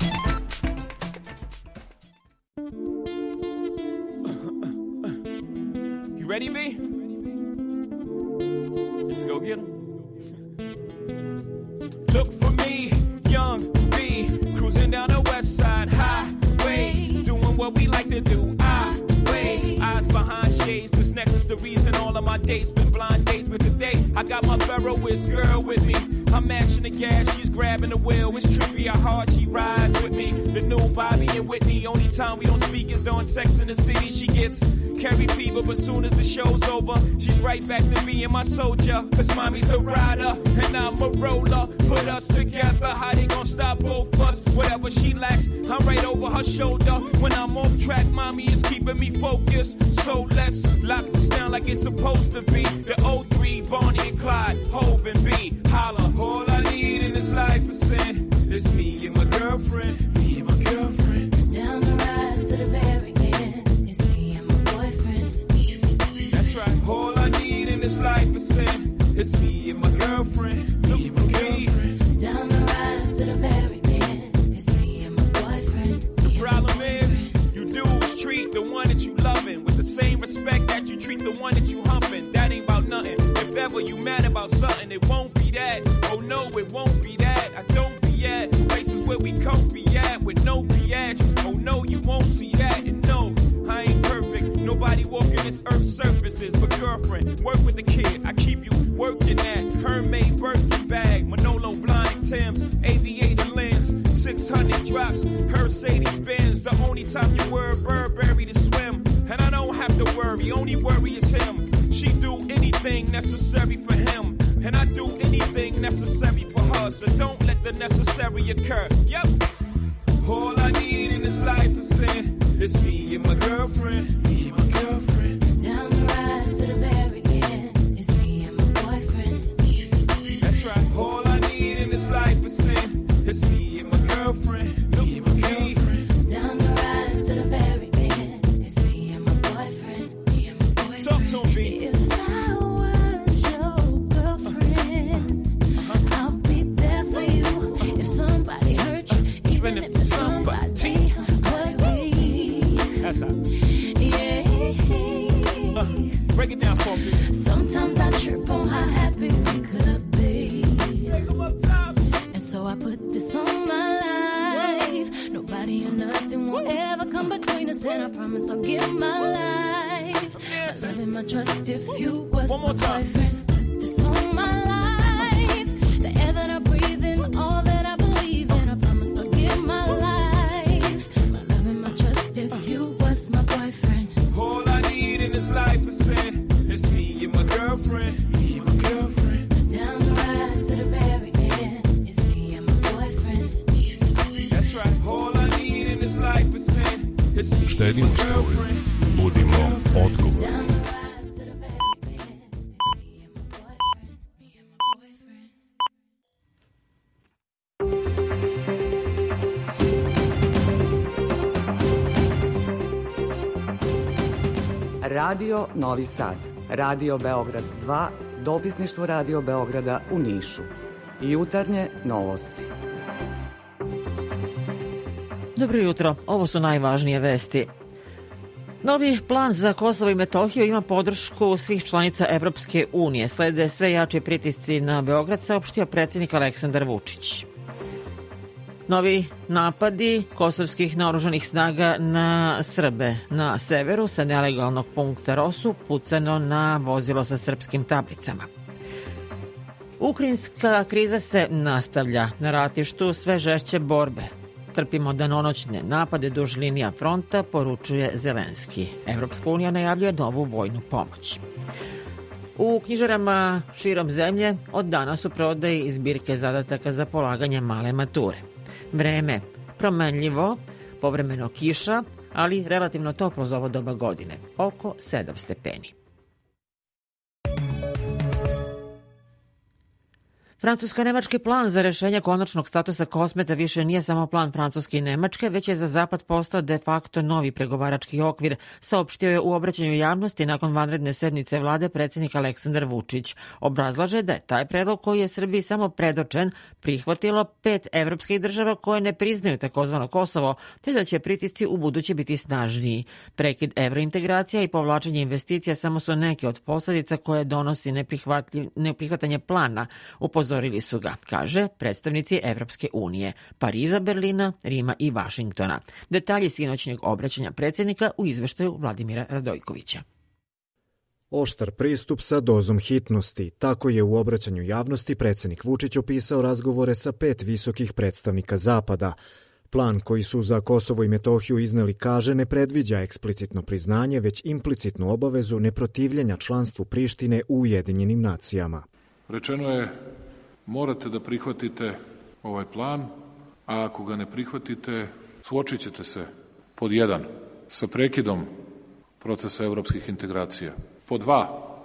You ready, B? Let's go get 'em. Look for me, young B, cruising down the west side highway, doing what we like to do. Eyes behind shades, this necklace the reason all of my dates been blind dates. But today I got my Ferroist girl with me. I'm mashing the gas, she's grabbing the wheel. It's trippy how hard she rides with me. The new Bobby and Whitney, only time we don't speak is during Sex in the City. She gets carry fever, but soon as the show's over, she's right back to being my soldier. 'Cause mommy's a rider and I'm a roller. Put us together, how they gon' stop both us? Whatever she lacks, I'm right over her shoulder. When I'm off track, mommy is keeping me focused. So let's lock this down like it's supposed to be. The 03, Bonnie and Clyde, Hov and B. Holla, all I need in this life is sin. It's me and my girlfriend, me and my girlfriend. Down the ride to the very end. It's me and my boyfriend. That's right, all I need in this life is sin. It's me and my girlfriend, me and my girlfriend. Down the ride to the very end. It's me and my boyfriend. The problem is, you dudes treat the one that you loving with the same respect that you treat the one that you humping. That ain't about nothing. If ever you mad about something, it won't be that. Oh no, it won't be that. I don't be at places where we comfy at with no BS. Oh no, you won't see that. And no, I ain't perfect. Nobody walking this earth's surfaces. But girlfriend, work with the kid. I keep you working at Hermès birthday bag, Manolo blind Timbs, aviator lens, 600 drops, Mercedes Benz. The only time you wear a Burberry to swim, and I don't have to worry. Only worry is him. She do anything necessary for him, and I do anything necessary for her. So don't let the necessary occur. Yep. All I need in this life is sin. It's me and my girlfriend, me and my girlfriend. Down the ride to the very end. It's me and my boyfriend. That's right. All I need in this life is sin. It's me and my girlfriend, me and my girlfriend. Down the ride to the very end. It's me and my boyfriend. Me and my boyfriend. Talk to me. If I was your girlfriend, I'll be there for you. If somebody hurt you, even if the somebody was me. That's how. Yeah. Break it down for me. Sometimes I trip on how happy we could be. And so I put this on my life. Nobody or nothing will ever come between us, and I promise I'll give my life. My love and my trust if you was my boyfriend. Put this on my life. The air that I breathe in, all that I believe in, I promise I'll give my life. My love and my trust if you was my boyfriend. All I need in this life is sin. It's me and my girlfriend, me and my girlfriend. Down the ride to the very end. It's me and my boyfriend. That's right. All I need in this life is sin. It's me and my Štedimo struju. girlfriend. Budimo odgovorni. Down the ride to the very end. It's me and my boyfriend. Me and my boyfriend. Radio Novi Sad, Radio Beograd 2 Dopisništvo Radio Beograda u Nišu. Jutarnje novosti. Dobro jutro, ovo su najvažnije vesti. Novi plan za Kosovo i Metohiju ima podršku svih članica Evropske unije. Slede sve jači pritisci na Beograd, saopštio predsjednik Aleksandar Vučić. Novi napadi kosovskih naoružanih snaga na Srbe na severu sa nelegalnog punkta Rosu pucano na vozilo sa srpskim tablicama. Ukrajinska kriza se nastavlja. Na ratištu sve žešće borbe. Trpimo danonoćne napade duž linija fronta, poručuje Zelenski. Evropska unija najavljuje novu vojnu pomoć. U knjižarama širom zemlje od danas u prodaji zbirke zadataka za polaganje male mature. Vreme promenljivo, povremeno kiša, ali relativno toplo za ovo doba godine, oko 7 stepeni. Francusko-nemački plan za rešenje konačnog statusa Kosmeta više nije samo plan Francuske i Nemačke, već je za Zapad postao de facto novi pregovarački okvir, saopštio je u obraćanju javnosti nakon vanredne sednice vlade predsjednik Aleksandar Vučić. Obrazlaže da je taj predlog koji je Srbiji samo predočen prihvatilo 5 evropskih država koje ne priznaju takozvano Kosovo, te da će pritisci u buduće biti snažniji. Prekid evrointegracija i povlačenje investicija samo su neke od posljedica koje donosi neprihvatanje plana. Upozorili su ga, kaže predstavnici Evropske unije, Pariza, Berlina, Rima i Vašingtona. Detalji sinoćnjeg obraćanja predsjednika u izveštaju Vladimira Radojkovića. Oštar pristup sa dozom hitnosti. Tako je u obraćanju javnosti predsjednik Vučić opisao razgovore sa 5 visokih predstavnika Zapada. Plan koji su za Kosovo i Metohiju izneli, kaže, ne predviđa eksplicitno priznanje, već implicitnu obavezu neprotivljenja članstvu Prištine u Ujedinjenim nacijama. Rečeno je, morate da prihvatite ovaj plan, a ako ga ne prihvatite, suočit ćete se, pod 1, sa prekidom procesa evropskih integracija. Pod 2,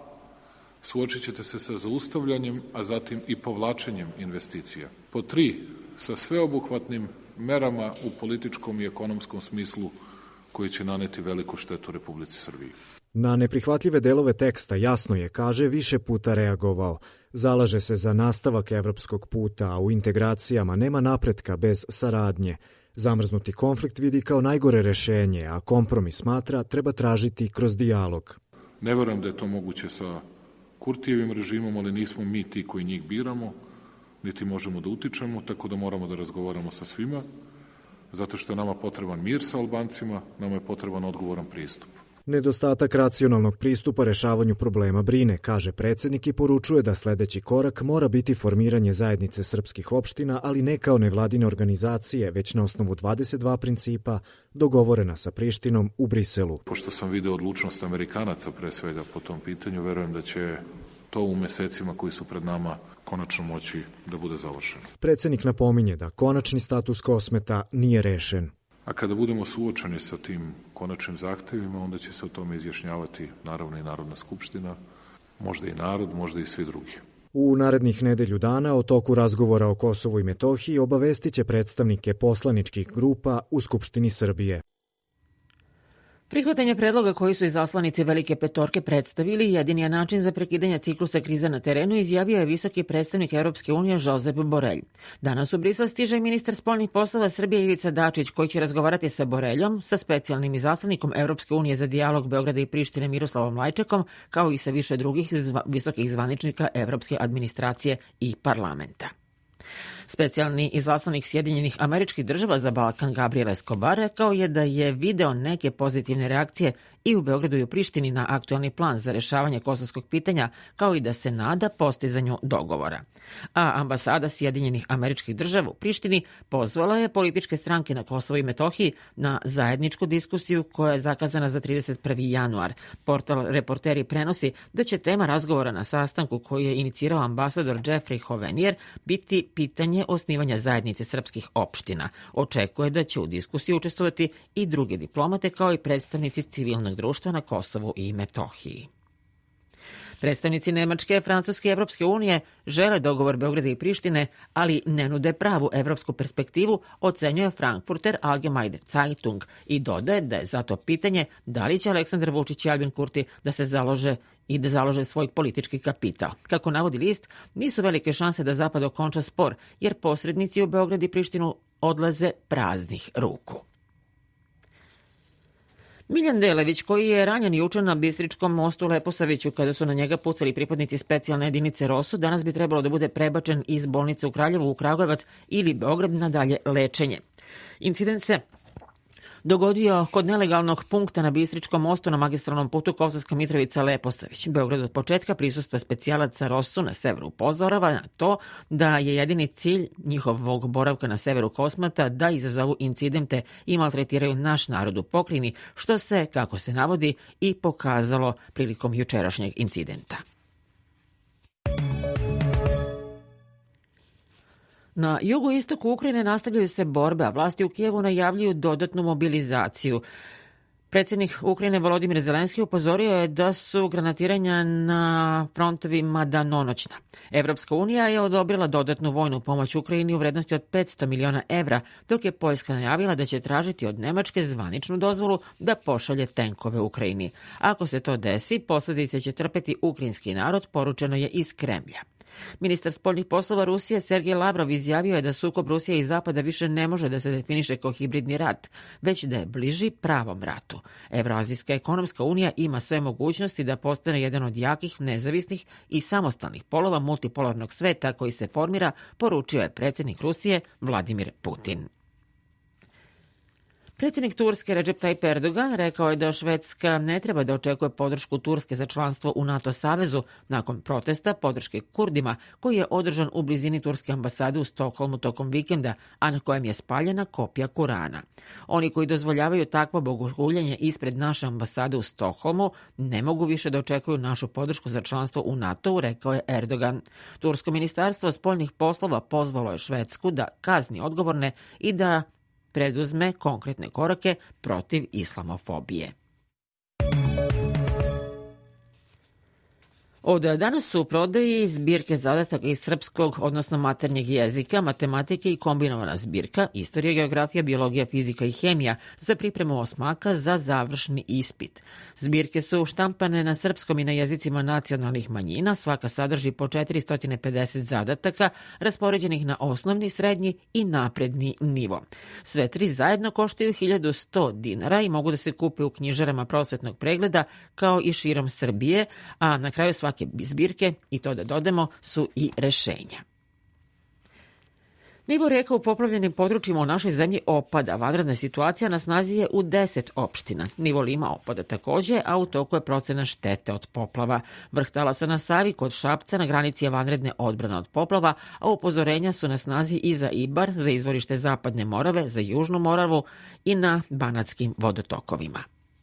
suočit ćete se sa zaustavljanjem, a zatim i povlačenjem investicija. Pod 3, sa sveobuhvatnim merama u političkom i ekonomskom smislu koji će naneti veliku štetu Republici Srbiji. Na neprihvatljive delove teksta jasno je, kaže, više puta reagovao. Zalaže se za nastavak evropskog puta, a u integracijama nema napretka bez saradnje. Zamrznuti konflikt vidi kao najgore rešenje, a kompromis smatra treba tražiti kroz dijalog. Ne verujem da je to moguće sa Kurtijevim režimom, ali nismo mi ti koji njih biramo, niti možemo da utičemo, tako da moramo da razgovaramo sa svima, zato što je nama potreban mir sa Albancima, nama je potreban odgovoran pristup. Nedostatak racionalnog pristupa rešavanju problema brine, kaže predsjednik i poručuje da sledeći korak mora biti formiranje zajednice srpskih opština, ali ne kao nevladine organizacije, već na osnovu 22 principa dogovorena sa Prištinom u Briselu. Pošto sam video odlučnost Amerikanaca pre svega po tom pitanju, verujem da će to u mesecima koji su pred nama konačno moći da bude završeno. Predsjednik napominje da konačni status Kosmeta nije rešen. A kada budemo suočeni sa tim konačnim zahtevima, onda će se o tome izjašnjavati naravno i Narodna skupština, možda i narod, možda i svi drugi. U narednih nedelju dana o toku razgovora o Kosovu i Metohiji obavestit će predstavnike poslaničkih grupa u Skupštini Srbije. Prihvatanje predloga koji su izaslanici Velike petorke predstavili jedini je način za prekidanje ciklusa krize na terenu, izjavio je visoki predstavnik Evropske unije Josep Borelj. Danas u Brisel stiže ministar spoljnih poslova Srbije Ivica Dačić, koji će razgovarati sa Boreljom, sa specijalnim izaslanikom Evropske unije za dijalog Beograda i Prištine Miroslavom Lajčekom, kao i sa više drugih visokih zvaničnika Evropske administracije i parlamenta. Specijalni izaslanik Sjedinjenih Američkih Država za Balkan Gabriel Escobar rekao je da je video neke pozitivne reakcije i u Beogradu i u Prištini na aktualni plan za rešavanje kosovskog pitanja, kao i da se nada postizanju dogovora. A ambasada Sjedinjenih Američkih Država u Prištini pozvala je političke stranke na Kosovo i Metohiji na zajedničku diskusiju koja je zakazana za 31. januar. Portal Reporteri prenosi da će tema razgovora na sastanku koji je inicirao ambasador Jeffrey Hovenier biti pitanje osnivanja zajednice srpskih opština. Očekuje da će u diskusiji učestvovati i druge diplomate kao i predstavnici civilnog društva na Kosovu i Metohiji. Predstavnici Nemačke, Francuske i Evropske unije žele dogovor Beograda i Prištine, ali ne nude pravu evropsku perspektivu, ocenjuje Frankfurter Allgemeine Zeitung i dodaje da je zato pitanje da li će Aleksandar Vučić i Albin Kurti da se založe i da založe svoj politički kapital. Kako navodi list, nisu velike šanse da Zapad okonča spor, jer posrednici u Beograd i Prištinu odlaze praznih ruku. Miljan Delević, koji je ranjen juče na Bistričkom mostu u Leposaviću kada su na njega pucali pripadnici specijalne jedinice ROSU, danas bi trebalo da bude prebačen iz bolnice u Kraljevu u Kragujevac ili Beograd na dalje lečenje. Incident se dogodio kod nelegalnog punkta na Bistričkom mostu na magistralnom putu Kosovska Mitrovica-Leposavić. Beograd od početka prisustva specijalaca ROSU na severu upozorava na to da je jedini cilj njihovog boravka na severu Kosmata da izazovu incidente i maltretiraju naš narod u pokrajini, što se, kako se navodi, i pokazalo prilikom jučerašnjeg incidenta. Na jugoistoku Ukrajine nastavljaju se borbe, a vlasti u Kijevu najavljuju dodatnu mobilizaciju. Predsjednik Ukrajine Volodimir Zelenski upozorio je da su granatiranja na frontovima danonoćna. Evropska unija je odobrila dodatnu vojnu pomoć Ukrajini u vrednosti od 500 miliona evra, dok je Poljska najavila da će tražiti od Nemačke zvaničnu dozvolu da pošalje tenkove Ukrajini. Ako se to desi, posljedice će trpeti ukrajinski narod, poručeno je iz Kremlja. Ministar spoljnih poslova Rusije Sergej Lavrov izjavio je da sukob Rusije i Zapada više ne može da se definiše kao hibridni rat, već da je bliži pravom ratu. Evroazijska ekonomska unija ima sve mogućnosti da postane jedan od jakih, nezavisnih i samostalnih polova multipolarnog sveta koji se formira, poručio je predsjednik Rusije Vladimir Putin. Predsjednik Turske Recep Tayyip Erdogan rekao je da Švedska ne treba da očekuje podršku Turske za članstvo u NATO savezu nakon protesta podrške Kurdima koji je održan u blizini Turske ambasade u Stokholmu tokom vikenda, a na kojem je spaljena kopija Kurana. Oni koji dozvoljavaju takvo bogoguljenje ispred naše ambasade u Stokholmu ne mogu više da očekuju našu podršku za članstvo u NATO-u, rekao je Erdogan. Tursko ministarstvo spoljnih poslova pozvalo je Švedsku da kazni odgovorne i da preduzme konkretne korake protiv islamofobije. Od danas su u prodaji zbirke zadataka iz srpskog, odnosno maternjeg jezika, matematike i kombinovana zbirka, istorija, geografija, biologija, fizika i hemija za pripremu osmaka za završni ispit. Zbirke su štampane na srpskom i na jezicima nacionalnih manjina, svaka sadrži po 450 zadataka, raspoređenih na osnovni, srednji i napredni nivo. Sve tri zajedno koštaju 1100 dinara i mogu da se kupe u knjižarama prosvetnog pregleda kao i širom Srbije, a na kraju svake zbirke, i to da dodamo, su i rešenja. Nivo reka u poplavljenim područjima u našoj zemlji opada. Vanredna situacija na snazi je u 10 opština. Nivo Lima opada takođe, a u toku je procena štete od poplava. Vrh talasa na Savi kod Šapca na granici je vanredne odbrane od poplava, a upozorenja su na snazi i za Ibar, za izvorište Zapadne Morave, za Južnu Moravu i na banatskim vodotokovima.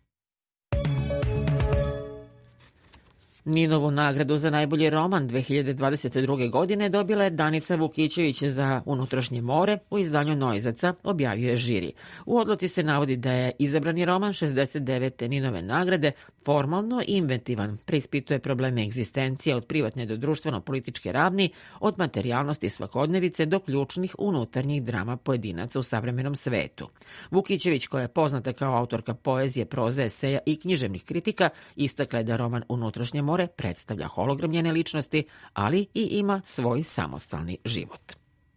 Ninovu nagradu za najbolji roman 2022. godine dobila je Danica Vukićević za Unutrašnje more u izdanju Noizaca, objavio je žiri. U odluci se navodi da je izabrani roman 69. Ninove nagrade formalno inventivan, preispituje probleme egzistencije od privatne do društveno-političke ravni, od materijalnosti svakodnevice do ključnih unutarnjih drama pojedinaca u savremenom svetu. Vukićević, koja je poznata kao autorka poezije, proze, eseja i književnih kritika, istakla je da roman Unutrašnje more predstavlja hologram njene ličnosti, ali i ima svoj samostalni život.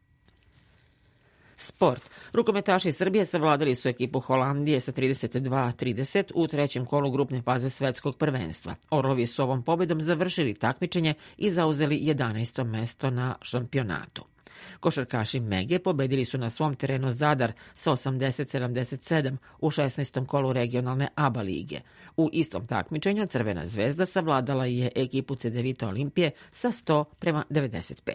Sport. Rukometaši Srbije savladali su ekipu Holandije sa 32-30 u trećem kolu grupne faze svetskog prvenstva. Orlovi su ovom pobedom završili takmičenje i zauzeli 11. mesto na šampionatu. Košarkaši Mege pobedili su na svom terenu Zadar sa 80-77 u 16. kolu regionalne ABA lige. U istom takmičenju Crvena zvezda savladala je ekipu Cedevita Olimpije sa 100-95.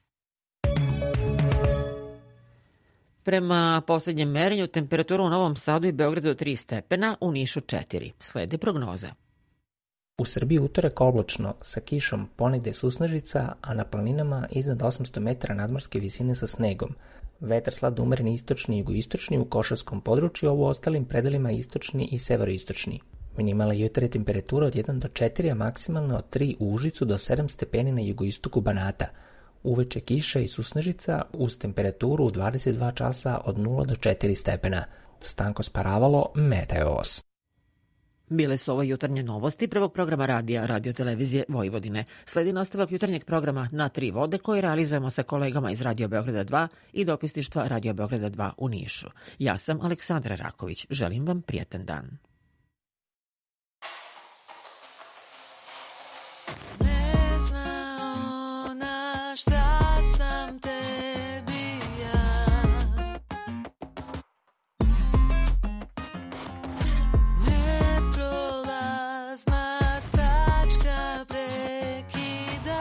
Prema posljednjem merenju, temperatura u Novom Sadu i Beogradu 3 stepena, u Nišu 4. Slede prognoza. U Srbiji utorak oblačno, sa kišom, ponegde susnežica, a na planinama iznad 800 metara nadmorske visine sa snegom. Vetar slab umeren istočni i jugoistočni u Košarskom području, a u ostalim predelima istočni i severoistočni. Minimala jutarnje temperatura od 1 do 4, a maksimalna od 3 u Užicu do 7 stepeni na jugoistoku Banata. Uveče kiša i susnežica uz temperaturu u 22 časa od 0 do 4 stepena. Stanko sparavalo Meteos. Bile su ovo jutarnje novosti prvog programa radija Radio-televizije Vojvodine. Sledi nastavak jutarnjeg programa Na tri vode koji realizujemo sa kolegama iz Radio Beograda 2 i dopisništva Radio Beograda 2 u Nišu. Ja sam Aleksandra Raković. Želim vam prijetan dan. Ne zna ona šta sam tebi ja. Neprolazna tačka prekida.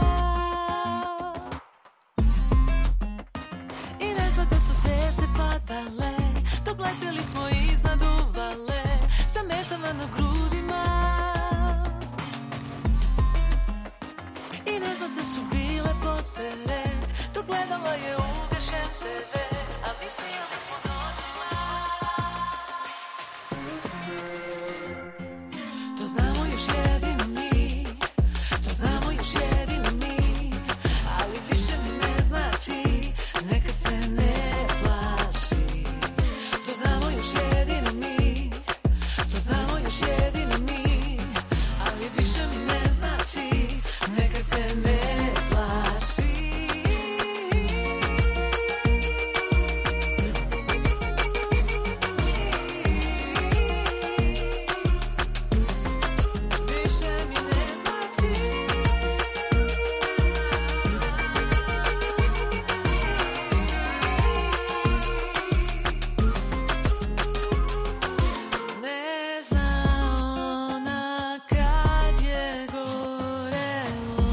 I ne zna da su zvijezde padale, dobleteli smo iznad uvale, sa metama na grudima. I ne zna da su bile potere, dok gledala je ugašen TV, a mislila da smo noćima. To znamo još jedino mi, to znamo još jedino mi, ali više mi ne znači, neka se ne plaši. To znamo još jedino mi, to znamo još jedino mi, ali više mi ne znači, neka se ne plaši. Više mi ne znači. Ne zna ona kad je gorelo,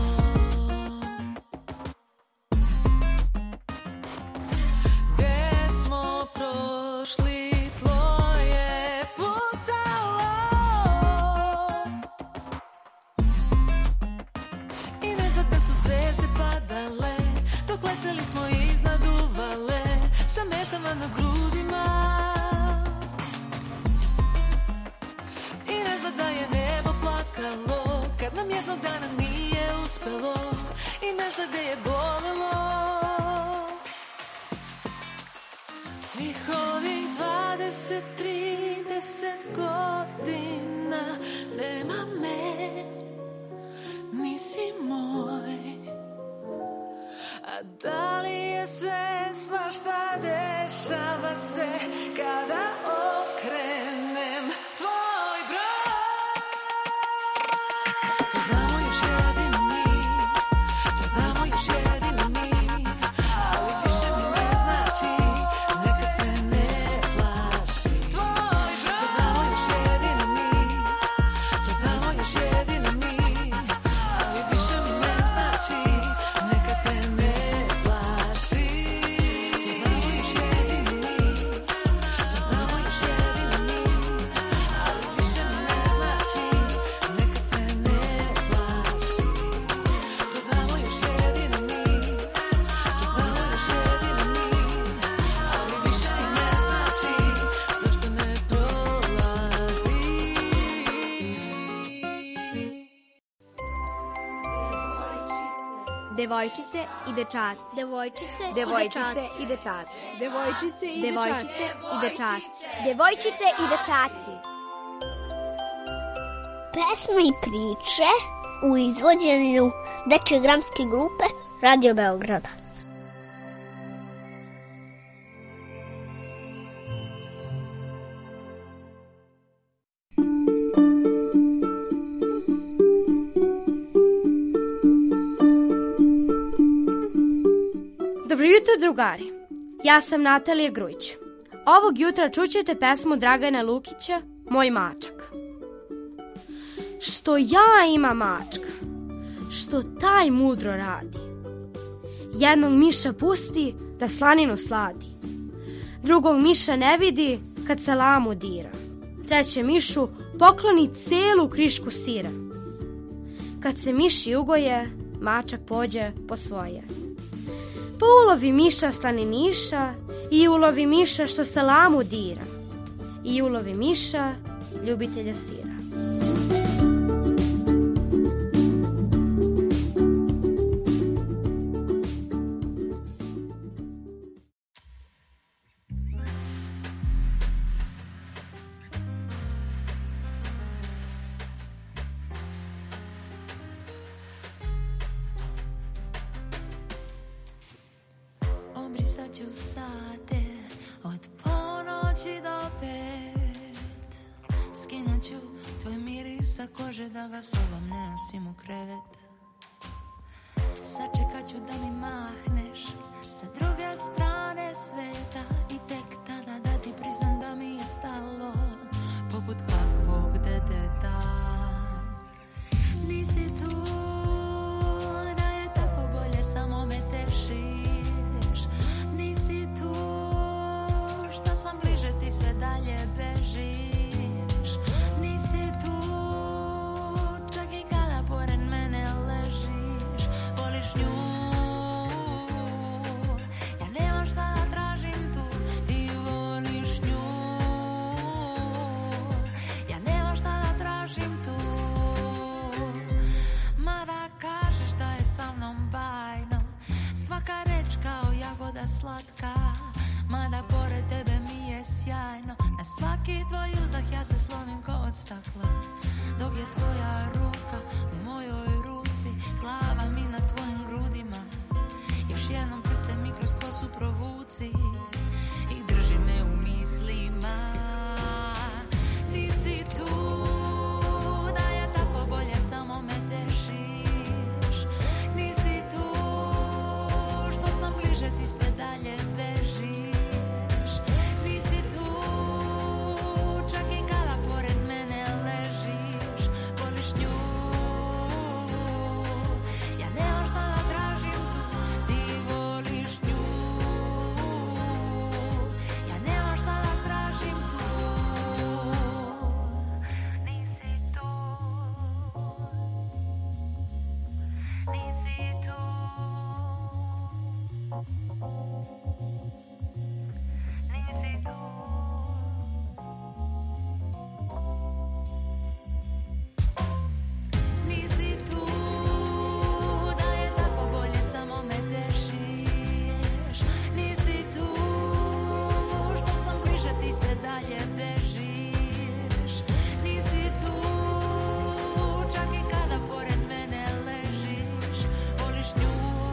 gde smo prošli tlo je pucalo. I ne zna da su zvijezde padale, dok leteli smo iznad uvale, sa metama na grudima. I ne zna da je nebo plakalo, kad nam jednog dana nije uspelo. I ne zna gde je bolelo. Svih ovih 20-30 godina nema me, nisi moj. A da li je svesna šta dešava se kada okrenem tvoj broj? To znamo još jedino mi, to znamo još jedino mi, ali više mi ne znači, neka se ne plaši. Tvoj broj. To znamo još jedino mi, to znamo još jedino mi, ali više mi ne znači, neka se ne plaši. To znamo još jedino mi, to znamo još jedino mi, ali više mi ne znači, neka se ne plaši. To znamo još jedino mi, to znamo još jedino mi, ali više mi ne znači, zašto ne prolazi. Devojčice i dečaci. Devojčice i dečaci. Devojčice i Devojčice i dečaci. Devojčice i dečaci. Pesme i priče u izvođenju dečje dramske grupe Radio Beograda. Dobro jutro, drugari. Ja sam Natalija Grujić. Ovog jutra čućete pesmu Dragana Lukića Moj mačak. Što ja ima mačka, što taj mudro radi. Jednog miša pusti da slaninu sladi, drugog miša ne vidi kad salamu dira, treće mišu pokloni celu krišku sira. Kad se miši ugoje, mačak pođe po svoje. Pa ulovi miša slaniniša i ulovi miša što salamu dira i ulovi miša ljubitelja sira. ću sate od ponoći do 5. Skinut ću tvoj miris sa kože da ga sobom ne nosim u krevet. Sačekat ću da mi mahneš sa druge strane sveta i tek tada da ti priznam da mi je stalo poput kakvog deteta. Nisi tu, da je tako bolje, samo me tešiš. Nisi tu, što sam bliže ti sve dalje bežiš. Nisi tu, čak i kada pored mene ležiš. Voliš nju, ja nemam šta da tražim tu. Ti voliš nju, ja nemam šta da tražim tu. Mada kažeš da je sa mnom bajno, svaka reč kao jagoda slatka. Mada pored tebe mi je sjajno, na svaki tvoj uzdah ja se slomim ko od stakla. Dok je tvoja ruka u mojoj ruci, glava mi na tvojim grudima. Još jednom prste mi kroz kosu provuci i drži me u mislima. Nisi tu, da je tako bolje, samo me tešiš. Nisi tu, što sam bliže ti sve dalje bežiš. Nisi tu, čak i kada pored mene ležiš. Voliš nju, ja nemam šta da tražim tu. Ti voliš nju, ja nemam šta da tražim tu. Nisi tu, nisi tu. Nisi tu. Nisi tu, da je tako bolje, samo me tešiš. Nisi tu, što sam bliže ti sve dalje bežiš. Nisi tu, čak i kada pored mene ležiš. Voliš nju,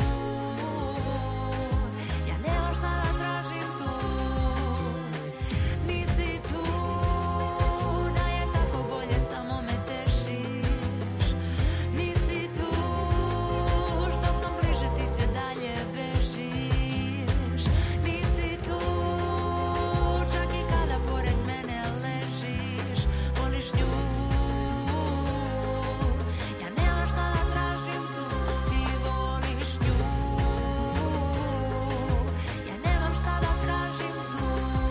ja nemam šta da tražim tu. Nisi tu, da je tako bolje, samo me tešiš. Nisi tu, što sam bliže ti sve dalje bežiš. Nisi tu, čak i kada pored mene ležiš. Voliš nju, ja nemam šta da tražim tu. Ti voliš nju, ja nemam šta da tražim tu.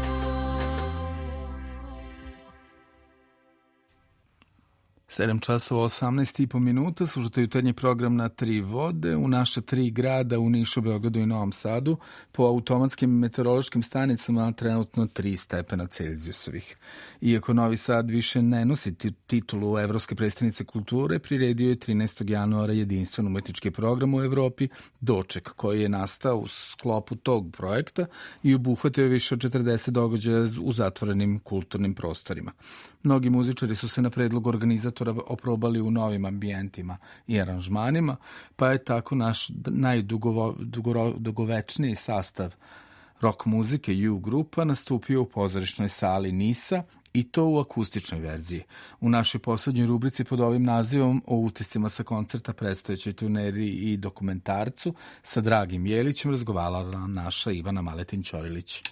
7:18 slušate jutarnji program na Tri vode u naša tri grada u Nišu, Beogradu i Novom Sadu. Po automatskim meteorološkim stanicama trenutno 3 stepena Celzijusovih. Iako Novi Sad više ne nosi titulu Evropske prestonice kulture, priredio je 13. januara jedinstven umetnički program u Evropi Doček, koji je nastao u sklopu tog projekta i obuhvatio je više od 40 događaja u zatvorenim kulturnim prostorima. Mnogi muzičari su se na predlog organizatora oprobali u novim ambijentima i aranžmanima, pa je tako naš najdugovečniji sastav rock muzike U grupa nastupio u pozorišnoj sali Nisa i to u akustičnoj verziji. U našoj poslednjoj rubrici pod ovim nazivom o utiscima sa koncerta predstojećoj turneriji i dokumentarcu sa Dragim Jelićem razgovarala naša Ivana Maletin-Ćorilić.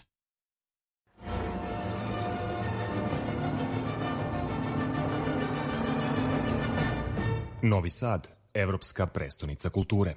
Novi Sad, Evropska prestonica kulture.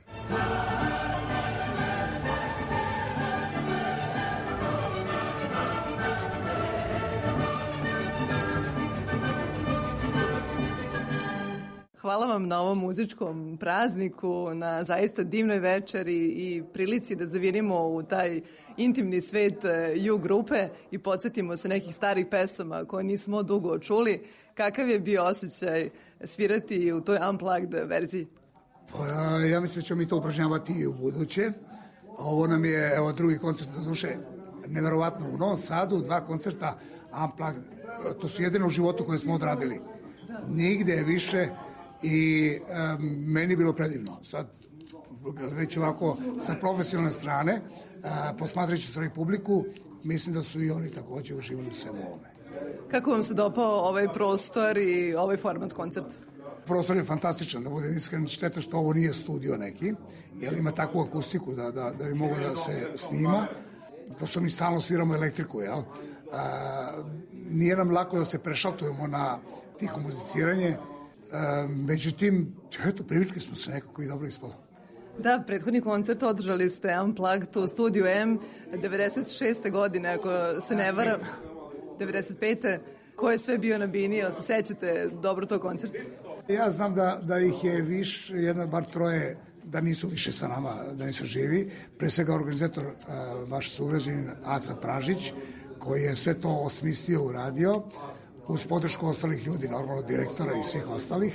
Hvala vam na ovom muzičkom prazniku, na zaista divnoj večeri i prilici da zavirimo u taj intimni svet U grupe i podsjetimo se nekih starih pesama koje nismo dugo čuli. Kakav je bio osjećaj svirati u toj unplugged verziji? Pa, ja mislim da ćemo mi to upražnjavati i u buduće. Ovo nam je, evo, drugi koncert do duše, neverovatno u Novom Sadu, 2 koncerta unplugged. To su jedino u životu koje smo odradili. Nigde više i meni je bilo predivno. Sad gledajući ovako sa profesionalne strane, posmatrajući stvari publiku, mislim da su i oni takođe uživali u svemu ovome. Kako vam se dopao ovaj prostor i ovaj format koncerta? Prostor je fantastičan, da budem iskren, šteta što ovo nije studio neki, jer ima takvu akustiku da bi moglo da se snima, pošto mi stalno sviramo elektriku, jel? Nije nam lako da se prešaltujemo na tiho muziciranje, međutim, eto, privikli smo se nekako i dobro ispalo. Da, prethodni koncert održali ste Unplugged u studiju M 96. godine, ako se ne varam, 95. Ko je sve bio na bini, ali se sećate dobro tog koncerta? Ja znam da ih je više, bar troje, da nisu više sa nama, da nisu živi. Pre svega organizator, vaš sugrađanin Aca Pražić, koji je sve to osmislio, uradio, uz podršku ostalih ljudi, normalno direktora i svih ostalih.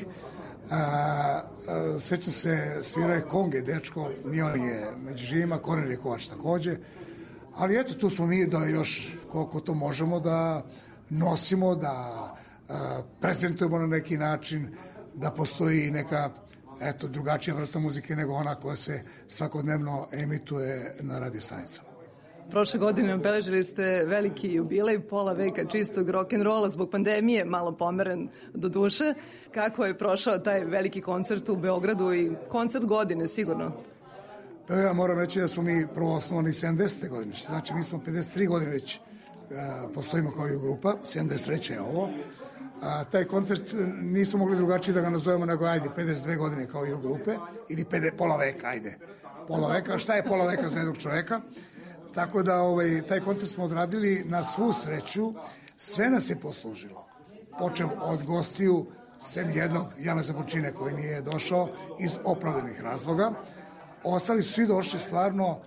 Sećam se, svirao je Konge, dečko, Mion je među živima, Kornelije Kovač takođe, ali eto, tu smo mi da još koliko to možemo da nosimo, da prezentujemo na neki način, da postoji neka drugačija vrsta muzike nego ona koja se svakodnevno emituje na radio stanicama. Prošle godine obeležili ste veliki jubilej, pola veka čistog rock'n'rolla zbog pandemije, malo pomeren do duše. Kako je prošao taj veliki koncert u Beogradu i koncert godine sigurno? Ja moram reći da smo mi prvo osnovani 70. godine, znači mi smo 53 godine već postojimo kao i grupa, 73. je ovo. Taj koncert nismo mogli drugačije da ga nazovemo nego 52 godine kao i u grupe, ili pola veka, pola veka. Šta je pola veka za jednog čoveka? Tako da taj koncert smo odradili na svu sreću, sve nas je poslužilo. Počeo od gostiju, sem jednog, Jana Zabučine koji nije došao iz opravdanih razloga. Ostali su svi došli stvarno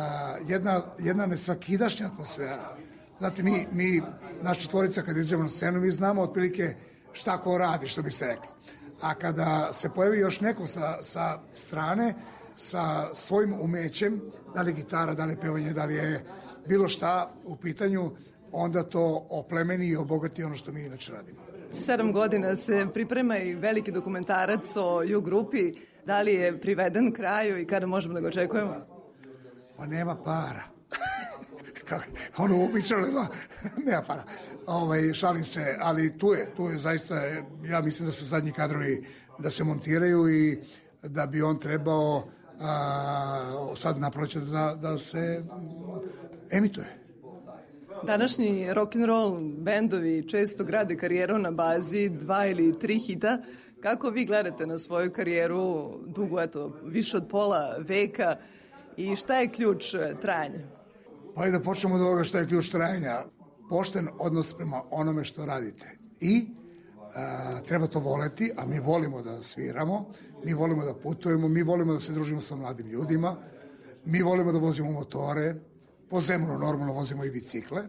jedna nesvakidašnja atmosfera. Znate, mi, naš četvorica kad izađemo na scenu, mi znamo otprilike šta ko radi, što bi se reklo. A kada se pojavi još neko sa strane, sa svojim umećem, da li gitara, da li pevanje, da li je bilo šta u pitanju, onda to oplemeni i obogati ono što mi inače radimo. 7 godina se priprema i veliki dokumentarac o U grupi. Da li je priveden kraju i kada možemo da ga očekujemo? Pa nema para. Ono uobičajeno, nema para. Šalim se, ali tu je zaista, ja mislim da su zadnji kadrovi da se montiraju i da bi on trebao sad naproći da se emituje. Današnji rock'n'roll bendovi često grade karijeru na bazi 2 ili 3 hita. Kako vi gledate na svoju karijeru dugo, više od pola veka i šta je ključ trajanja? Pa da počnemo od ovoga šta je ključ trajanja. Pošten odnos prema onome što radite. I treba to voleti, a mi volimo da sviramo, mi volimo da putujemo, mi volimo da se družimo sa mladim ljudima, mi volimo da vozimo motore, po zemlju normalno vozimo i bicikle.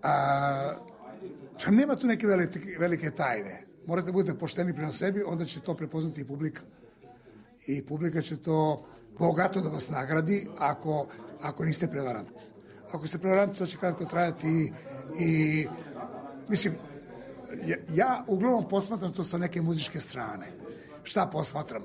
Nema tu neke velike tajne. Morate budete pošteni prema sebi, onda će to prepoznati i publika. I publika će to bogato da vas nagradi ako niste prevarant. Ako ste prevarant, to će kratko trajati i mislim, ja uglavnom posmatram to sa neke muzičke strane. Šta posmatram?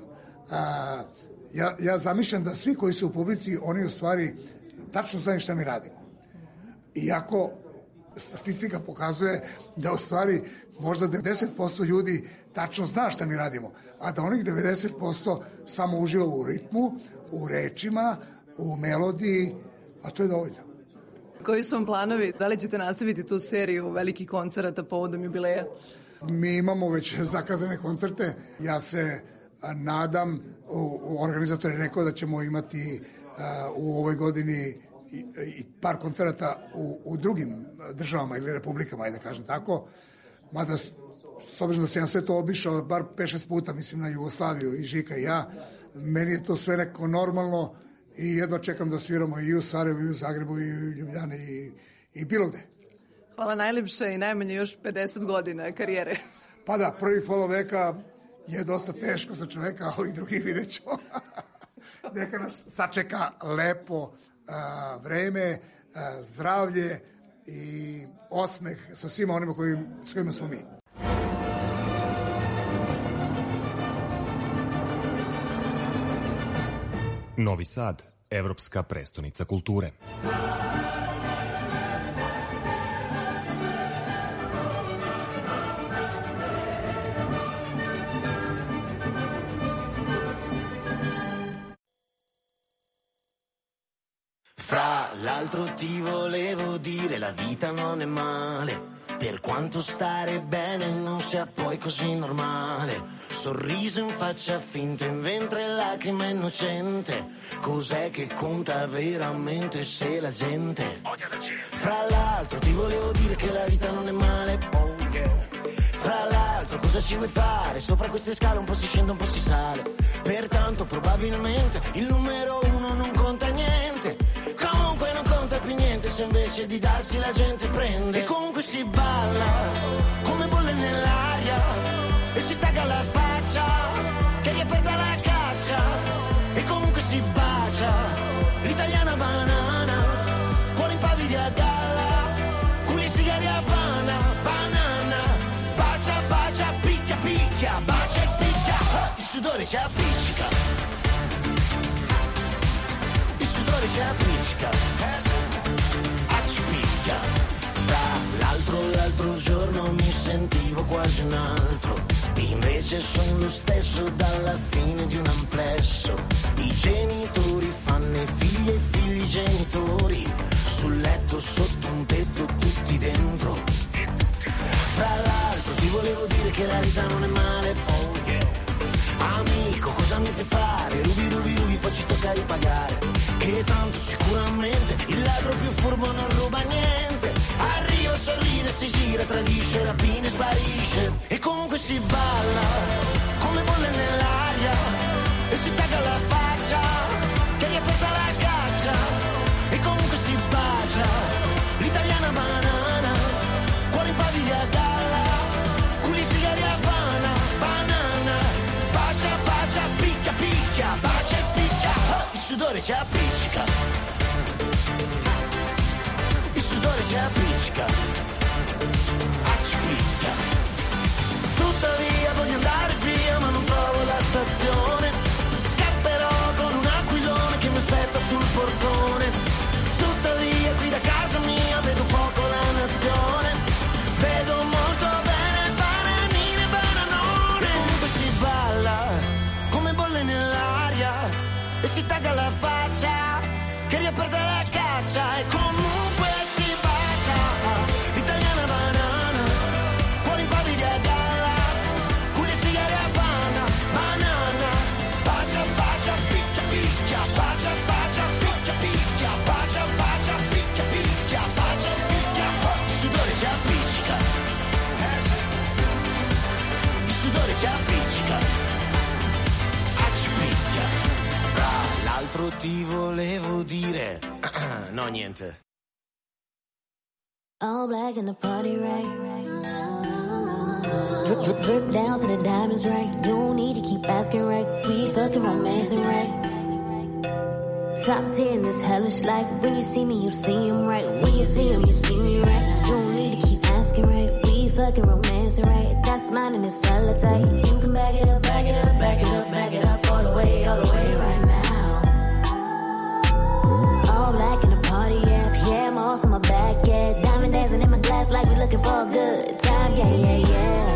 Ja zamišljam da svi koji su u publici, oni u stvari tačno znaju šta mi radimo. Iako statistika pokazuje da u stvari možda 90% ljudi tačno zna šta mi radimo, a da onih 90% samo uživa u ritmu, u rečima, u melodiji, a to je dovoljno. Koji su vam planovi? Da li ćete nastaviti tu seriju velikih koncerata povodom jubileja? Mi imamo već zakazane koncerte. Ja se nadam, organizator je rekao da ćemo imati u ovoj godini i par koncerata u drugim državama ili republikama, da kažem tako. Mada, s obzirom da sam sve to obišao, bar 5-6 puta, mislim na Jugoslaviju i Žika i ja, meni je to sve neko normalno i jedva čekam da sviramo i u Sarajevu, i u Zagrebu, i u Ljubljani, i bilo gde. Hvala najlepše i najmanje još 50 godina karijere. Pa da, prvih pola veka je dosta teško za čoveka, ali i drugih vidjet ćemo. Neka nas sačeka lepo vreme, zdravlje i osmeh sa svima onima s kojima smo mi. Novi Sad, evropska prestonica kulture. Fra l'altro ti volevo dire, la vita non è male, per quanto stare bene non sia poi così normale. Sorriso in faccia finta, in ventre lacrima innocente. Cos'è che conta veramente se la gente odia la gente? Fra l'altro ti volevo dire che la vita non è male, oh yeah. Fra l'altro cosa ci vuoi fare? Sopra queste scale un po' si scende, un po' si sale. Pertanto probabilmente il numero uno non conta niente. Comunque non conta più niente se invece di darsi la gente prende. E comunque si balla come bolle nell'aria e si tagga la faccia che riaperta la caccia. E comunque si bacia l'italiana banana, cuori impavidi a galla, culi sigari a Havana, banana. Bacia, bacia, picchia, picchia, bacia e picchia. Il sudore ci appiccica, il sudore ci appiccica, accipicchia. Fra l'altro giorno mi sentivo quasi un altro, invece sono lo stesso dalla fine di un amplesso. I genitori fanno i figli e i figli genitori, sul letto sotto un tetto tutti dentro. Fra l'altro ti volevo dire che la vita non è male, oh yeah. Amico, cosa mi fai fare? Rubi, rubi, rubi, poi ci tocca ripagare. Che tanto sicuramente il ladro più furbo non ruba niente. Al Rio sorride, si gira, tradisce, rapina e sparisce. E comunque si balla come bolle nell'aria e si tagga la faccia che riaperta la caccia. E comunque si bacia l'italiana banana, cuori impavidi a galla, culi sigari a Havana, banana. Bacia, bacia, picchia, picchia, bacia e picchia. Il sudore ci appiccica, il sudore ci appiccica, accipicchia. Tuttavia voglio andare via ma non trovo la stazione. Scapperò con un aquilone che mi aspetta sul portone. Tuttavia qui da casa mia vedo poco la nazione. Vedo molto bene bananine e bananone. Comunque si balla come bolle nell'aria e si tagga la faccia che riaperta la caccia. E comunque si bacia l'italiana banana, cuori impavidi a galla, culi e sigari a Havana, banana. Bacia, bacia, picchia, picchia, bacia, bacia, picchia, picchia, bacia, bacia, picchia, picchia, bacia, picchia. Il sudore ci appiccica, il sudore ci appiccica, accipicchia. Fra l'altro ti volevo dire, no niente. All black in the party, right? Drip, drip, drip down to the diamonds, right? You don't need to keep asking, right? We fucking romancing, right? Top 10 this hellish life. When you see me, you see him, right? When you see him, you see me, right? You don't need to keep asking, right? We fucking romancing, right? That's mine and it's hella tight. You can back it up, back it up, back it up, back it up all the way right now. All black in the party, yeah. Yeah, I'm also my back, yeah. Diamond dancing in my glass like we looking for a good time, yeah, yeah, yeah.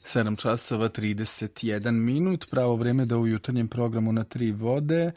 7 časova 31 minut, pravo vreme da u jutarnjem programu na 3 vode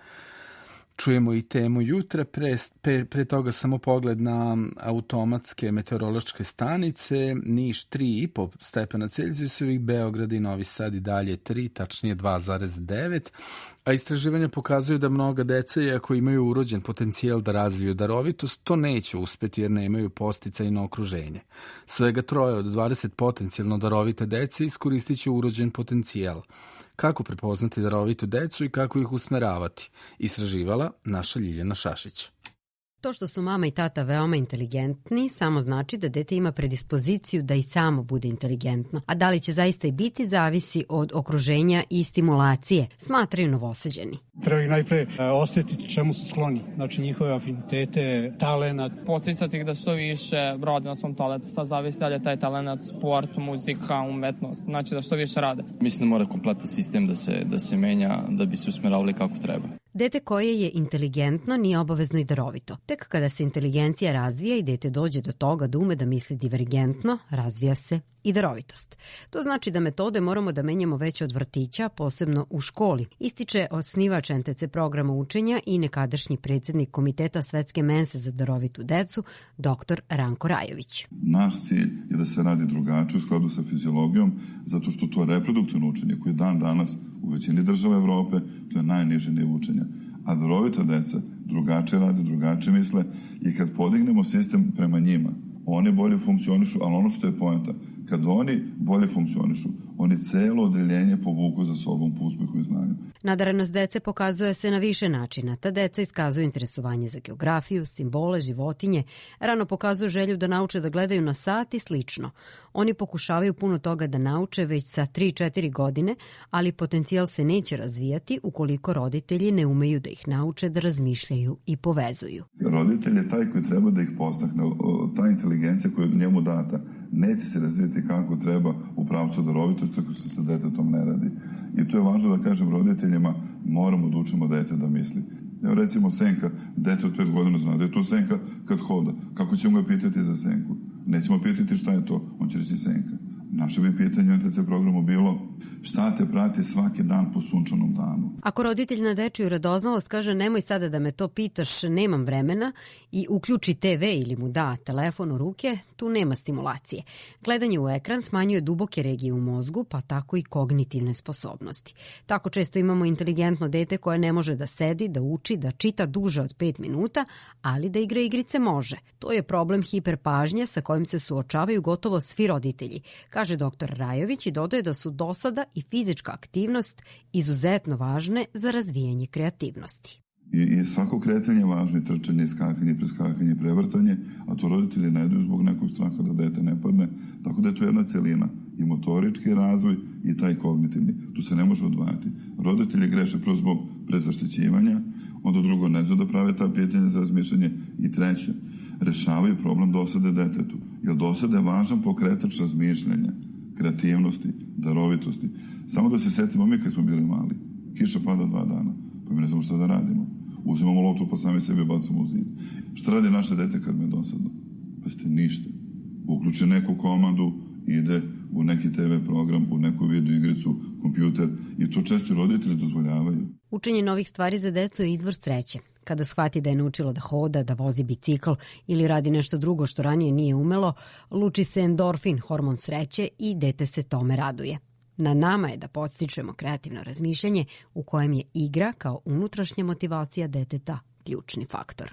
čujemo i temu jutra. Pre toga samo pogled na automatske meteorološke stanice. Niš 3,5 stepena Celzijusovih, Beograd i Novi Sad i dalje 3, tačnije 2,9. A istraživanja pokazuju da mnoga deca, iako imaju urođen potencijal da razviju darovitost, to neće uspeti jer nemaju podsticajno okruženje. Svega 3 od 20 potencijalno darovite dece iskoristit će urođen potencijal. Kako prepoznati darovitu decu i kako ih usmeravati? Istraživala naša Ljiljana Šašić. To što su mama i tata veoma inteligentni samo znači da dete ima predispoziciju da i samo bude inteligentno. A da li će zaista i biti zavisi od okruženja i stimulacije, smatraju Novosađani. Treba ih najpre osjetiti čemu su skloni, znači njihove afinitete, talenat. Podsticati ih da što više rade na svom talentu. Sad zavisi da li je taj talenat sport, muzika, umetnost, znači da što više rade. Mislim da mora kompletan sistem da se menja da bi se usmeravali kako treba. Dete koje je inteligentno nije obavezno i darovito. Tek kada se inteligencija razvija i dete dođe do toga da ume da misli divergentno, razvija se i darovitost. To znači da metode moramo da menjamo već od vrtića, posebno u školi, ističe osnivač NTC programa učenja i nekadašnji predsjednik Komiteta Svetske mense za darovitu decu, dr. Ranko Rajović. Naš cilj je da se radi drugačije u skladu sa fiziologijom, zato što to je reproduktivno učenje koje dan danas u većini država Evrope, to je najniži nivo učenja. A darovita deca drugačije rade, drugačije misle i kad podignemo sistem prema njima, oni bolje funkcionišu, ali ono što je poenta, kad oni bolje funkcionišu, oni celo odeljenje povuku za sobom po uspehu i znanju. Nadarenost dece pokazuje se na više načina. Ta deca iskazuju interesovanje za geografiju, simbole, životinje, rano pokazuju želju da nauče da gledaju na sat i slično. Oni pokušavaju puno toga da nauče već sa 3-4 godine, ali potencijal se neće razvijati ukoliko roditelji ne umeju da ih nauče da razmišljaju i povezuju. Roditelj je taj koji treba da ih postakne. Ta inteligencija koja je njemu data neće se razvijati kako treba u pravcu darovitosti ako se sa detetom ne radi. I to je važno da kažem roditeljima, moramo da učimo dete da misli. Evo recimo senka, dete od 5 godina zna da je to senka kad hoda. Kako ćemo ga pitati za senku? Nećemo pitati šta je to, on će reći senka. Naše bi pitanje u NTC programu bilo šta te prati svaki dan po sunčanom danu. Ako roditelj na dečiju radoznalost kaže nemoj sada da me to pitaš, nemam vremena i uključi TV ili mu da telefon u ruke, tu nema stimulacije. Gledanje u ekran smanjuje duboke regije u mozgu, pa tako i kognitivne sposobnosti. Tako često imamo inteligentno dete koje ne može da sedi, da uči, da čita duže od 5 minuta, ali da igra igrice može. To je problem hiperpažnje sa kojim se suočavaju gotovo svi roditelji, kaže dr. Rajović i dodaje da su dosada i fizička aktivnost izuzetno važne za razvijanje kreativnosti. I svako kretanje je važno, i trčanje, i skakanje, i preskakanje, i prevrtanje, a to roditelji ne daju zbog nekog straha da dete ne padne, tako da je to jedna celina, i motorički razvoj i taj kognitivni. Tu se ne može odvajati. Roditelji greše prvo zbog prezaštićivanja, onda drugo ne znaju da prave ta pitanja za razmišljanje i treće, rešavaju problem dosade detetu, jer dosada je važan pokretač razmišljanja, kreativnosti, darovitosti. Samo da se setimo mi kad smo bili mali. Kiša pada 2 dana, pa mi ne znamo šta da radimo. Uzimamo loptu pa sami sebe bacamo u zid. Šta radi naše dete kad me je dosadno? Pa ste ništa. Uključi neku komandu, ide u neki TV program, u neku video igricu, kompjuter i to često roditelji dozvoljavaju. Učenje novih stvari za decu je izvor sreće. Kada shvati da je naučilo da hoda, da vozi bicikl ili radi nešto drugo što ranije nije umelo, luči se endorfin, hormon sreće i dete se tome raduje. Na nama je da podstičemo kreativno razmišljanje u kojem je igra kao unutrašnja motivacija deteta ključni faktor.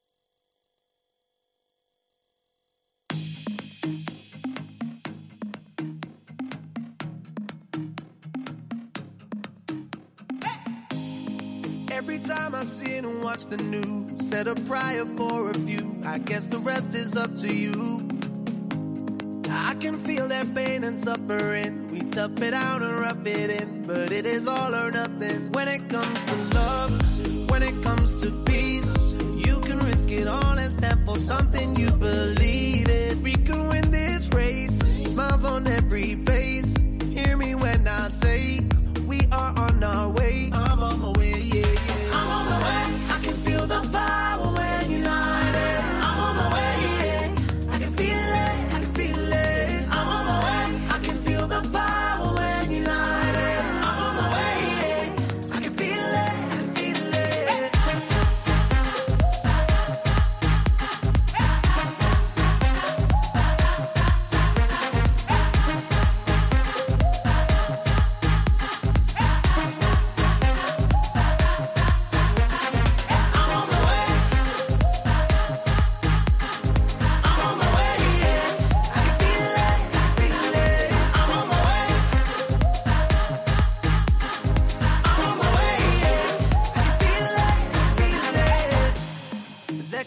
Every time I sit and watch the news, set a prayer for a few, I guess the rest is up to you. I can feel their pain and suffering, we tough it out and rough it in, but it is all or nothing. When it comes to love, when it comes to peace, you can risk it all and stand for something you believe in. We can win this race, smiles on every face, hear me when I say, we are on our way. I'm on my way, yeah, yeah. I'm on my way. I can feel the power when you're united. I'm on my way, yeah. I can feel it, I can feel it. I'm on my way. I can feel the power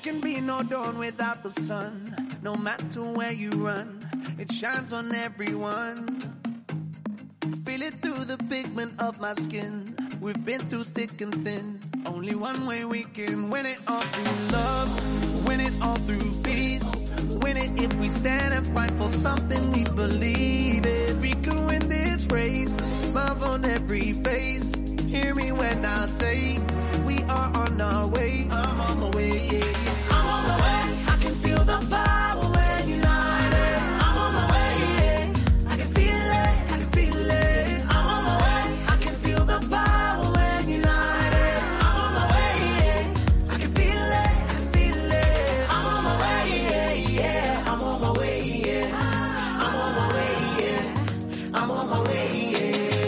can be no dawn without the sun. No matter where you run, it shines on everyone. Feel it through the pigment of my skin. We've been through thick and thin. Only one way we can win it all through love, win it all through peace. Win it if we stand and fight for something we believe in. We can win this race, smiles on every face. Hear me when I say we are on our way. I'm on my way, yeah, yeah. I'm on my way. I can feel the power when united. I'm on my way, yeah. I can feel it, I can feel it. I'm on my way. I can feel the power when united. I'm on my way, yeah. I can feel it, I can feel it. I'm on my way, yeah, yeah. I'm on my way, yeah. I'm on my way, yeah. I'm on my way, yeah.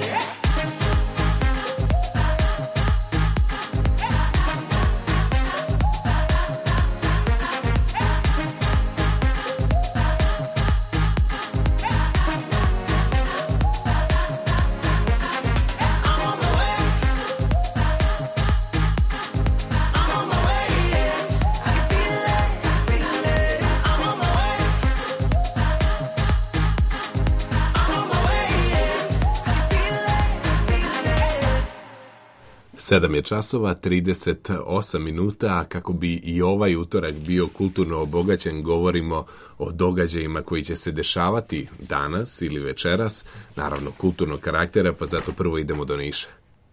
Sedam je časova, 38 minuta, a kako bi i ovaj utorak bio kulturno obogaćen, govorimo o događajima koji će se dešavati danas ili večeras, naravno kulturnog karaktera, pa zato prvo idemo do Niša.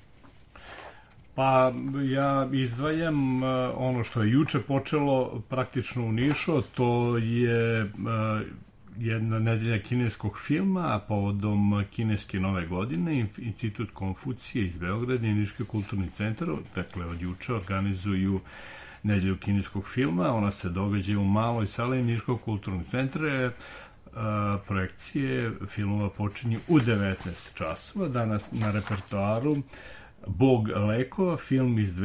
Pa ja izdvajam ono što je juče počelo praktično u Nišu, to je jedna nedelja kineskog filma, a povodom kineske nove godine Institut Konfucije iz Beograda i Niški kulturni centar, dakle od juče, organizuju nedelju kineskog filma. Ona se događa u maloj sali Niškog kulturnog centra. Projekcije filmova počinju u 19 časova. Danas na repertoaru Bog lekova, film iz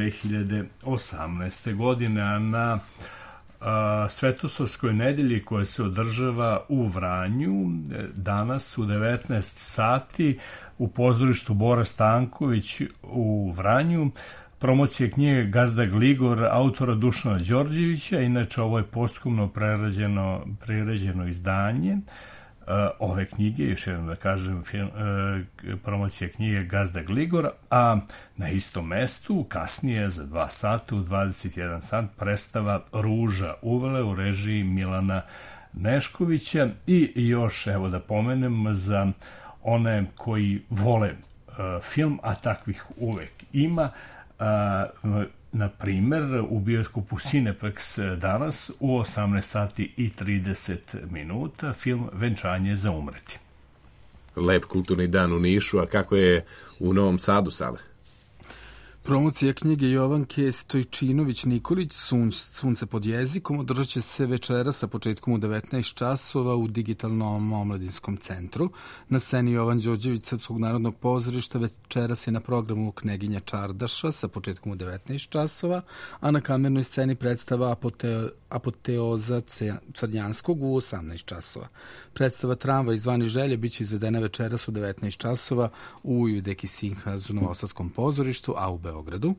2018. godine, a na Svetosavskoj nedelji koja se održava u Vranju danas u 19 sati u pozorištu Bora Stanković u Vranju promocija knjige Gazda Gligor autora Dušana Đorđevića. Inače ovo je posthumno prerađeno izdanje ove knjige, još jednom da kažem, promocija knjige Gazda Gligor, a na istom mestu kasnije za 2 sata u 21 sat predstava Ruža uvele u režiji Milana Neškovića. I još, evo da pomenem, za one koji vole film, a takvih uvek ima, na primer u bioskopu Cineplex danas u 18 sati i 30 minuta film Venčanje za umreti. Lep kulturni dan u Nišu, a kako je u Novom Sadu, Sale? Promocija knjige Jovanke Stojčinović-Nikolić Sunce pod jezikom održat će se večera sa početkom u 19 časova u Digitalnom omladinskom centru. Na sceni Jovan Đorđević Srpskog narodnog pozorišta večeras je na programu Kneginja Čardaša sa početkom u 19 časova, a na kamernoj sceni predstava Apoteoza Crnjanskog u 18 časova. Predstava Tramvaj zvani Želje biće izvedena večeras u 19 časova u Judeki Sinhaz u Novosadskom pozorištu, a u Beogradu.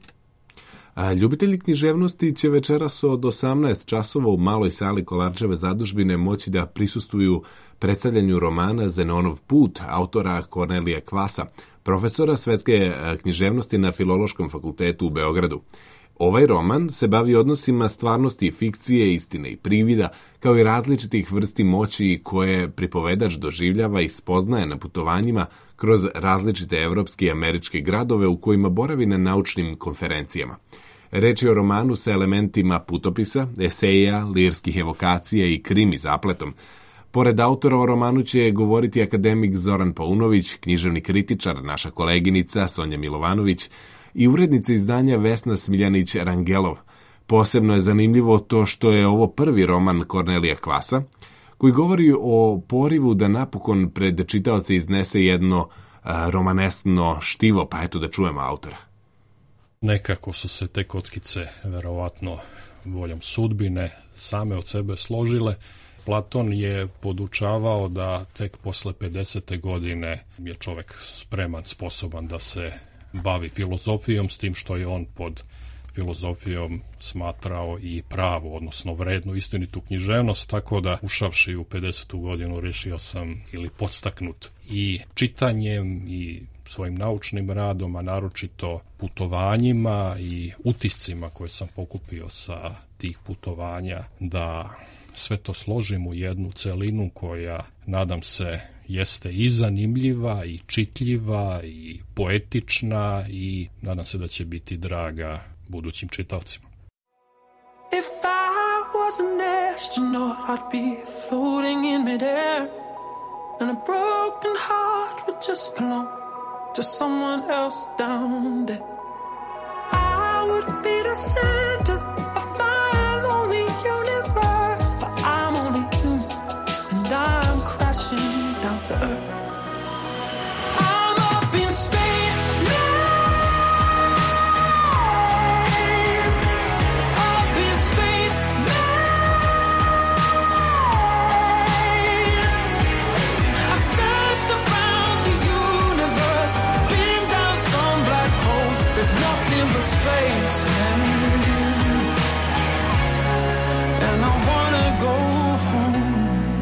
A ljubitelji književnosti će večeras od 18 časova u maloj sali Kolarčeve zadužbine moći da prisustvuju predstavljanju romana Zenonov put autora Kornelija Kvasa, profesora svetske književnosti na Filološkom fakultetu u Beogradu. Ovaj roman se bavi odnosima stvarnosti i fikcije, istine i privida, kao i različitih vrsti moći koje pripovedač doživljava i spoznaje na putovanjima kroz različite evropske i američke gradove u kojima boravi na naučnim konferencijama. Reč je o romanu sa elementima putopisa, eseja, lirskih evokacija i krimi zapletom. Pored autora o romanu će govoriti akademik Zoran Paunović, književni kritičar, naša koleginica Sonja Milovanović i urednica izdanja Vesna Smiljanić-Rangelov. Posebno je zanimljivo to što je ovo prvi roman Kornelija Kvasa, koji govori o porivu da napokon pred čitaoce iznese jedno romaneskno štivo, pa eto da čujemo autora. Nekako su se te kockice, verovatno voljom sudbine, same od sebe složile. Platon je podučavao da tek posle 50. godine je čovek spreman, sposoban da se bavi filozofijom, s tim što je on pod filozofijom smatrao i pravo, odnosno vrednu, istinitu književnost, tako da ušavši u 50. godinu rešio sam ili podstaknut i čitanjem i svojim naučnim radom, a naročito putovanjima i utiscima koje sam pokupio sa tih putovanja, da sve to složim u jednu celinu koja, nadam se, jeste i zanimljiva i čitljiva i poetična i nadam se da će biti draga budućim čitavcima. If I was an astronaut, I'd be floating in midair, and a broken heart would just belong to someone else down there. I would be the center of my lonely universe, but I'm only human, and I'm crashing down to earth. I'm up in space now. Up in space now. I searched around the universe, been down some black holes. There's nothing but space, man. And I wanna go home.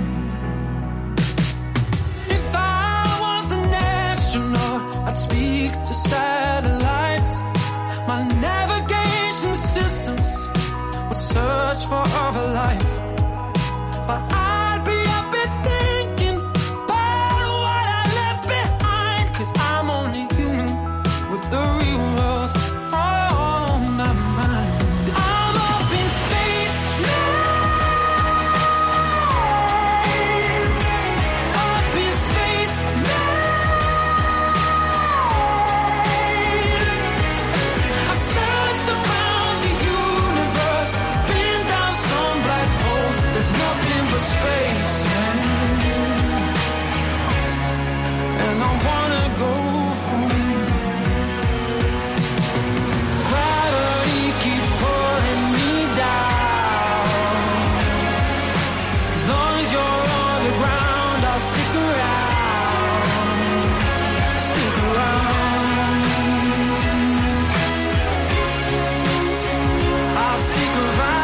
If I was an astronaut, I'd speak to satellites. My navigation systems would search for other life. But I'd be up and thinking about what I left behind, 'cause I'm only human with the real world on my mind. I'm up in space now. Up in space now. I searched around the universe, been down some black holes. There's nothing but space, man. And I wanna go home. Gravity keeps pulling me down. As long as you're on the ground, I'll stick around. Stick around. I'll stick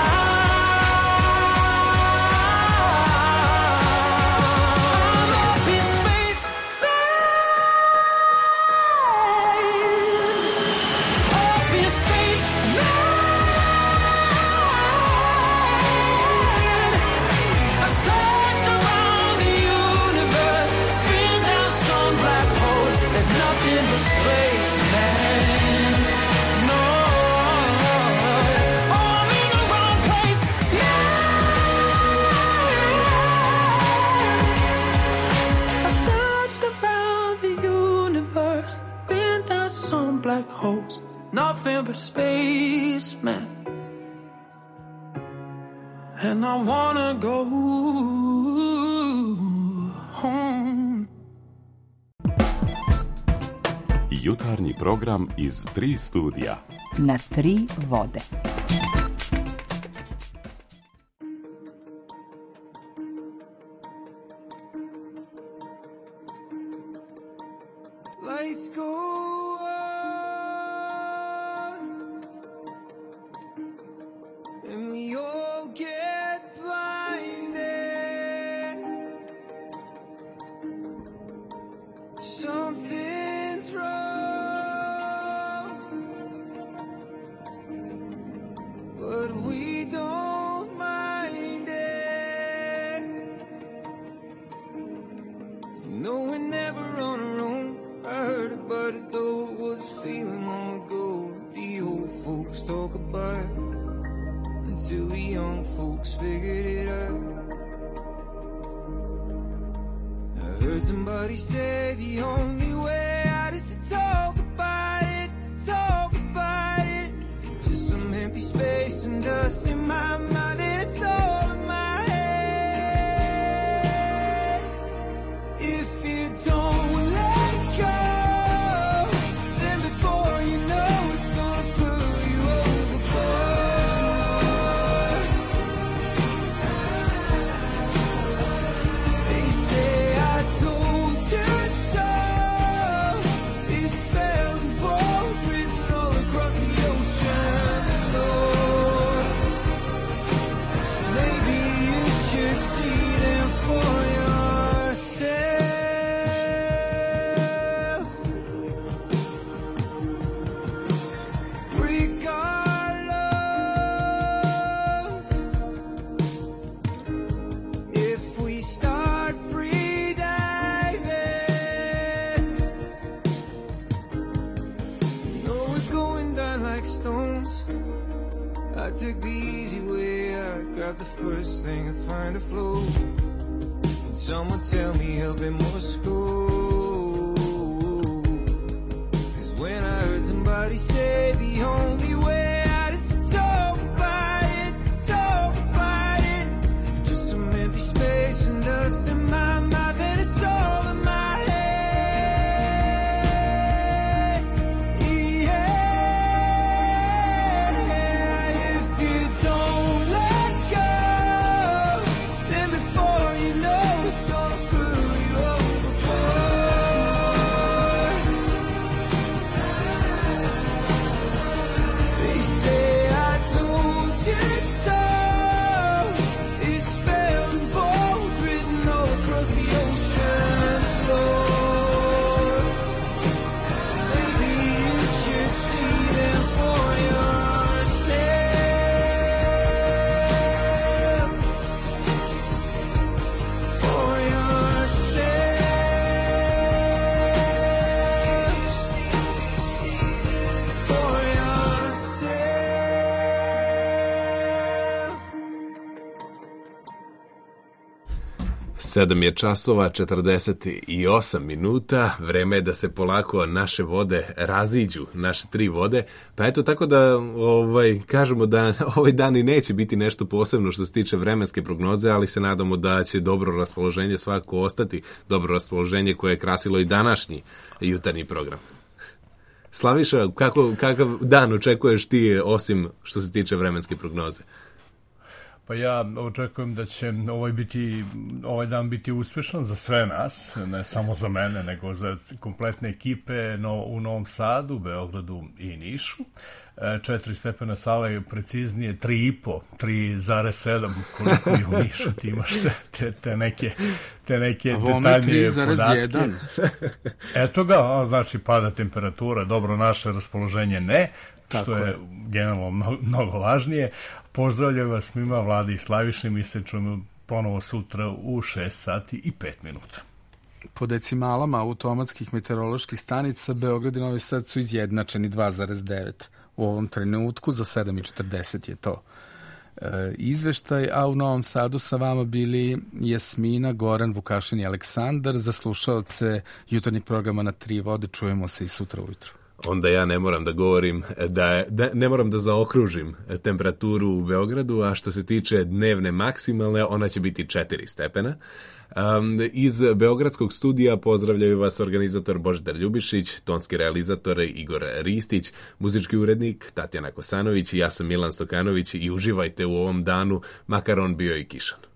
around. I'm up in space, up in space I searched around the universe, been down some black holes. There's nothing but space, man. No, oh, I'm in the wrong place now. I've searched around the universe, been down some black holes. Nothing but space, man. And I wanna go home. Jutarnji program iz 3 studija. Na 3 vode. Lights go on, and we all get blinded. Something's wrong, but we don't mind it. You know we're never on our own. I heard about it though, it was a feeling long ago. The old folks talk about it until the young folks figured it out. I heard somebody say the only way out is to talk about it, Just some empty space and dust in my mind, and it's all in my head. If you don't let go, then before you know it's gonna pull you overboard. They say I told you so. It's spelled in bold, written all across the ocean. I took the easy way, I grabbed the first thing I find afloat. And someone tell me help in Moscow. 'Cause when I heard somebody say the only way out is to talk about it, to talk about it. Just some empty space and dust in my mouth, and it's all in my head. Yeah, if you don't let go, then before you know it's gonna pull you overboard. They say I told you so. It's spelled in bold, written all across the ocean floor. Maybe you should see them for yourself. For yourself. For yourself. 7 je časova, 48 minuta, vreme je da se polako naše vode raziđu, naše 3 vode, pa eto tako da kažemo da ovaj dan i neće biti nešto posebno što se tiče vremenske prognoze, ali se nadamo da će dobro raspoloženje svakako ostati, dobro raspoloženje koje je krasilo i današnji jutarnji program. Slaviša, kakav dan očekuješ ti osim što se tiče vremenske prognoze? Pa ja očekujem da će ovaj dan biti uspešan za sve nas, ne samo za mene, nego za kompletne ekipe u Novom Sadu, Beogradu i Nišu. 4 stepena sale, preciznije 3,5, 3,7, koliko je u Nišu, ti imaš te neke detaljnije podatke. Eto ga, znači pada temperatura, dobro, naše raspoloženje ne, što je generalno mnogo važnije. Pozdravljam vas svima, Vladi i Slaviše, mi se čujemo ponovo sutra u 6 sati i 5 minuta. Po decimalama automatskih meteoroloških stanica Beograd i Novi Sad su izjednačeni 2,9 u ovom trenutku, za 7:40 je to izveštaj, a u Novom Sadu sa vama bili Jasmina, Goran, Vukašin i Aleksandar. Za slušaoce jutarnjeg programa na 3 vode čujemo se i sutra ujutru. Onda ja ne moram da govorim, ne moram da zaokružim temperaturu u Beogradu, a što se tiče dnevne maksimalne, ona će biti 4 stepena. Iz Beogradskog studija pozdravljaju vas organizator Božidar Ljubišić, tonski realizator Igor Ristić, muzički urednik Tatjana Kosanović i ja sam Milan Stokanović i uživajte u ovom danu, makar on bio i kišan.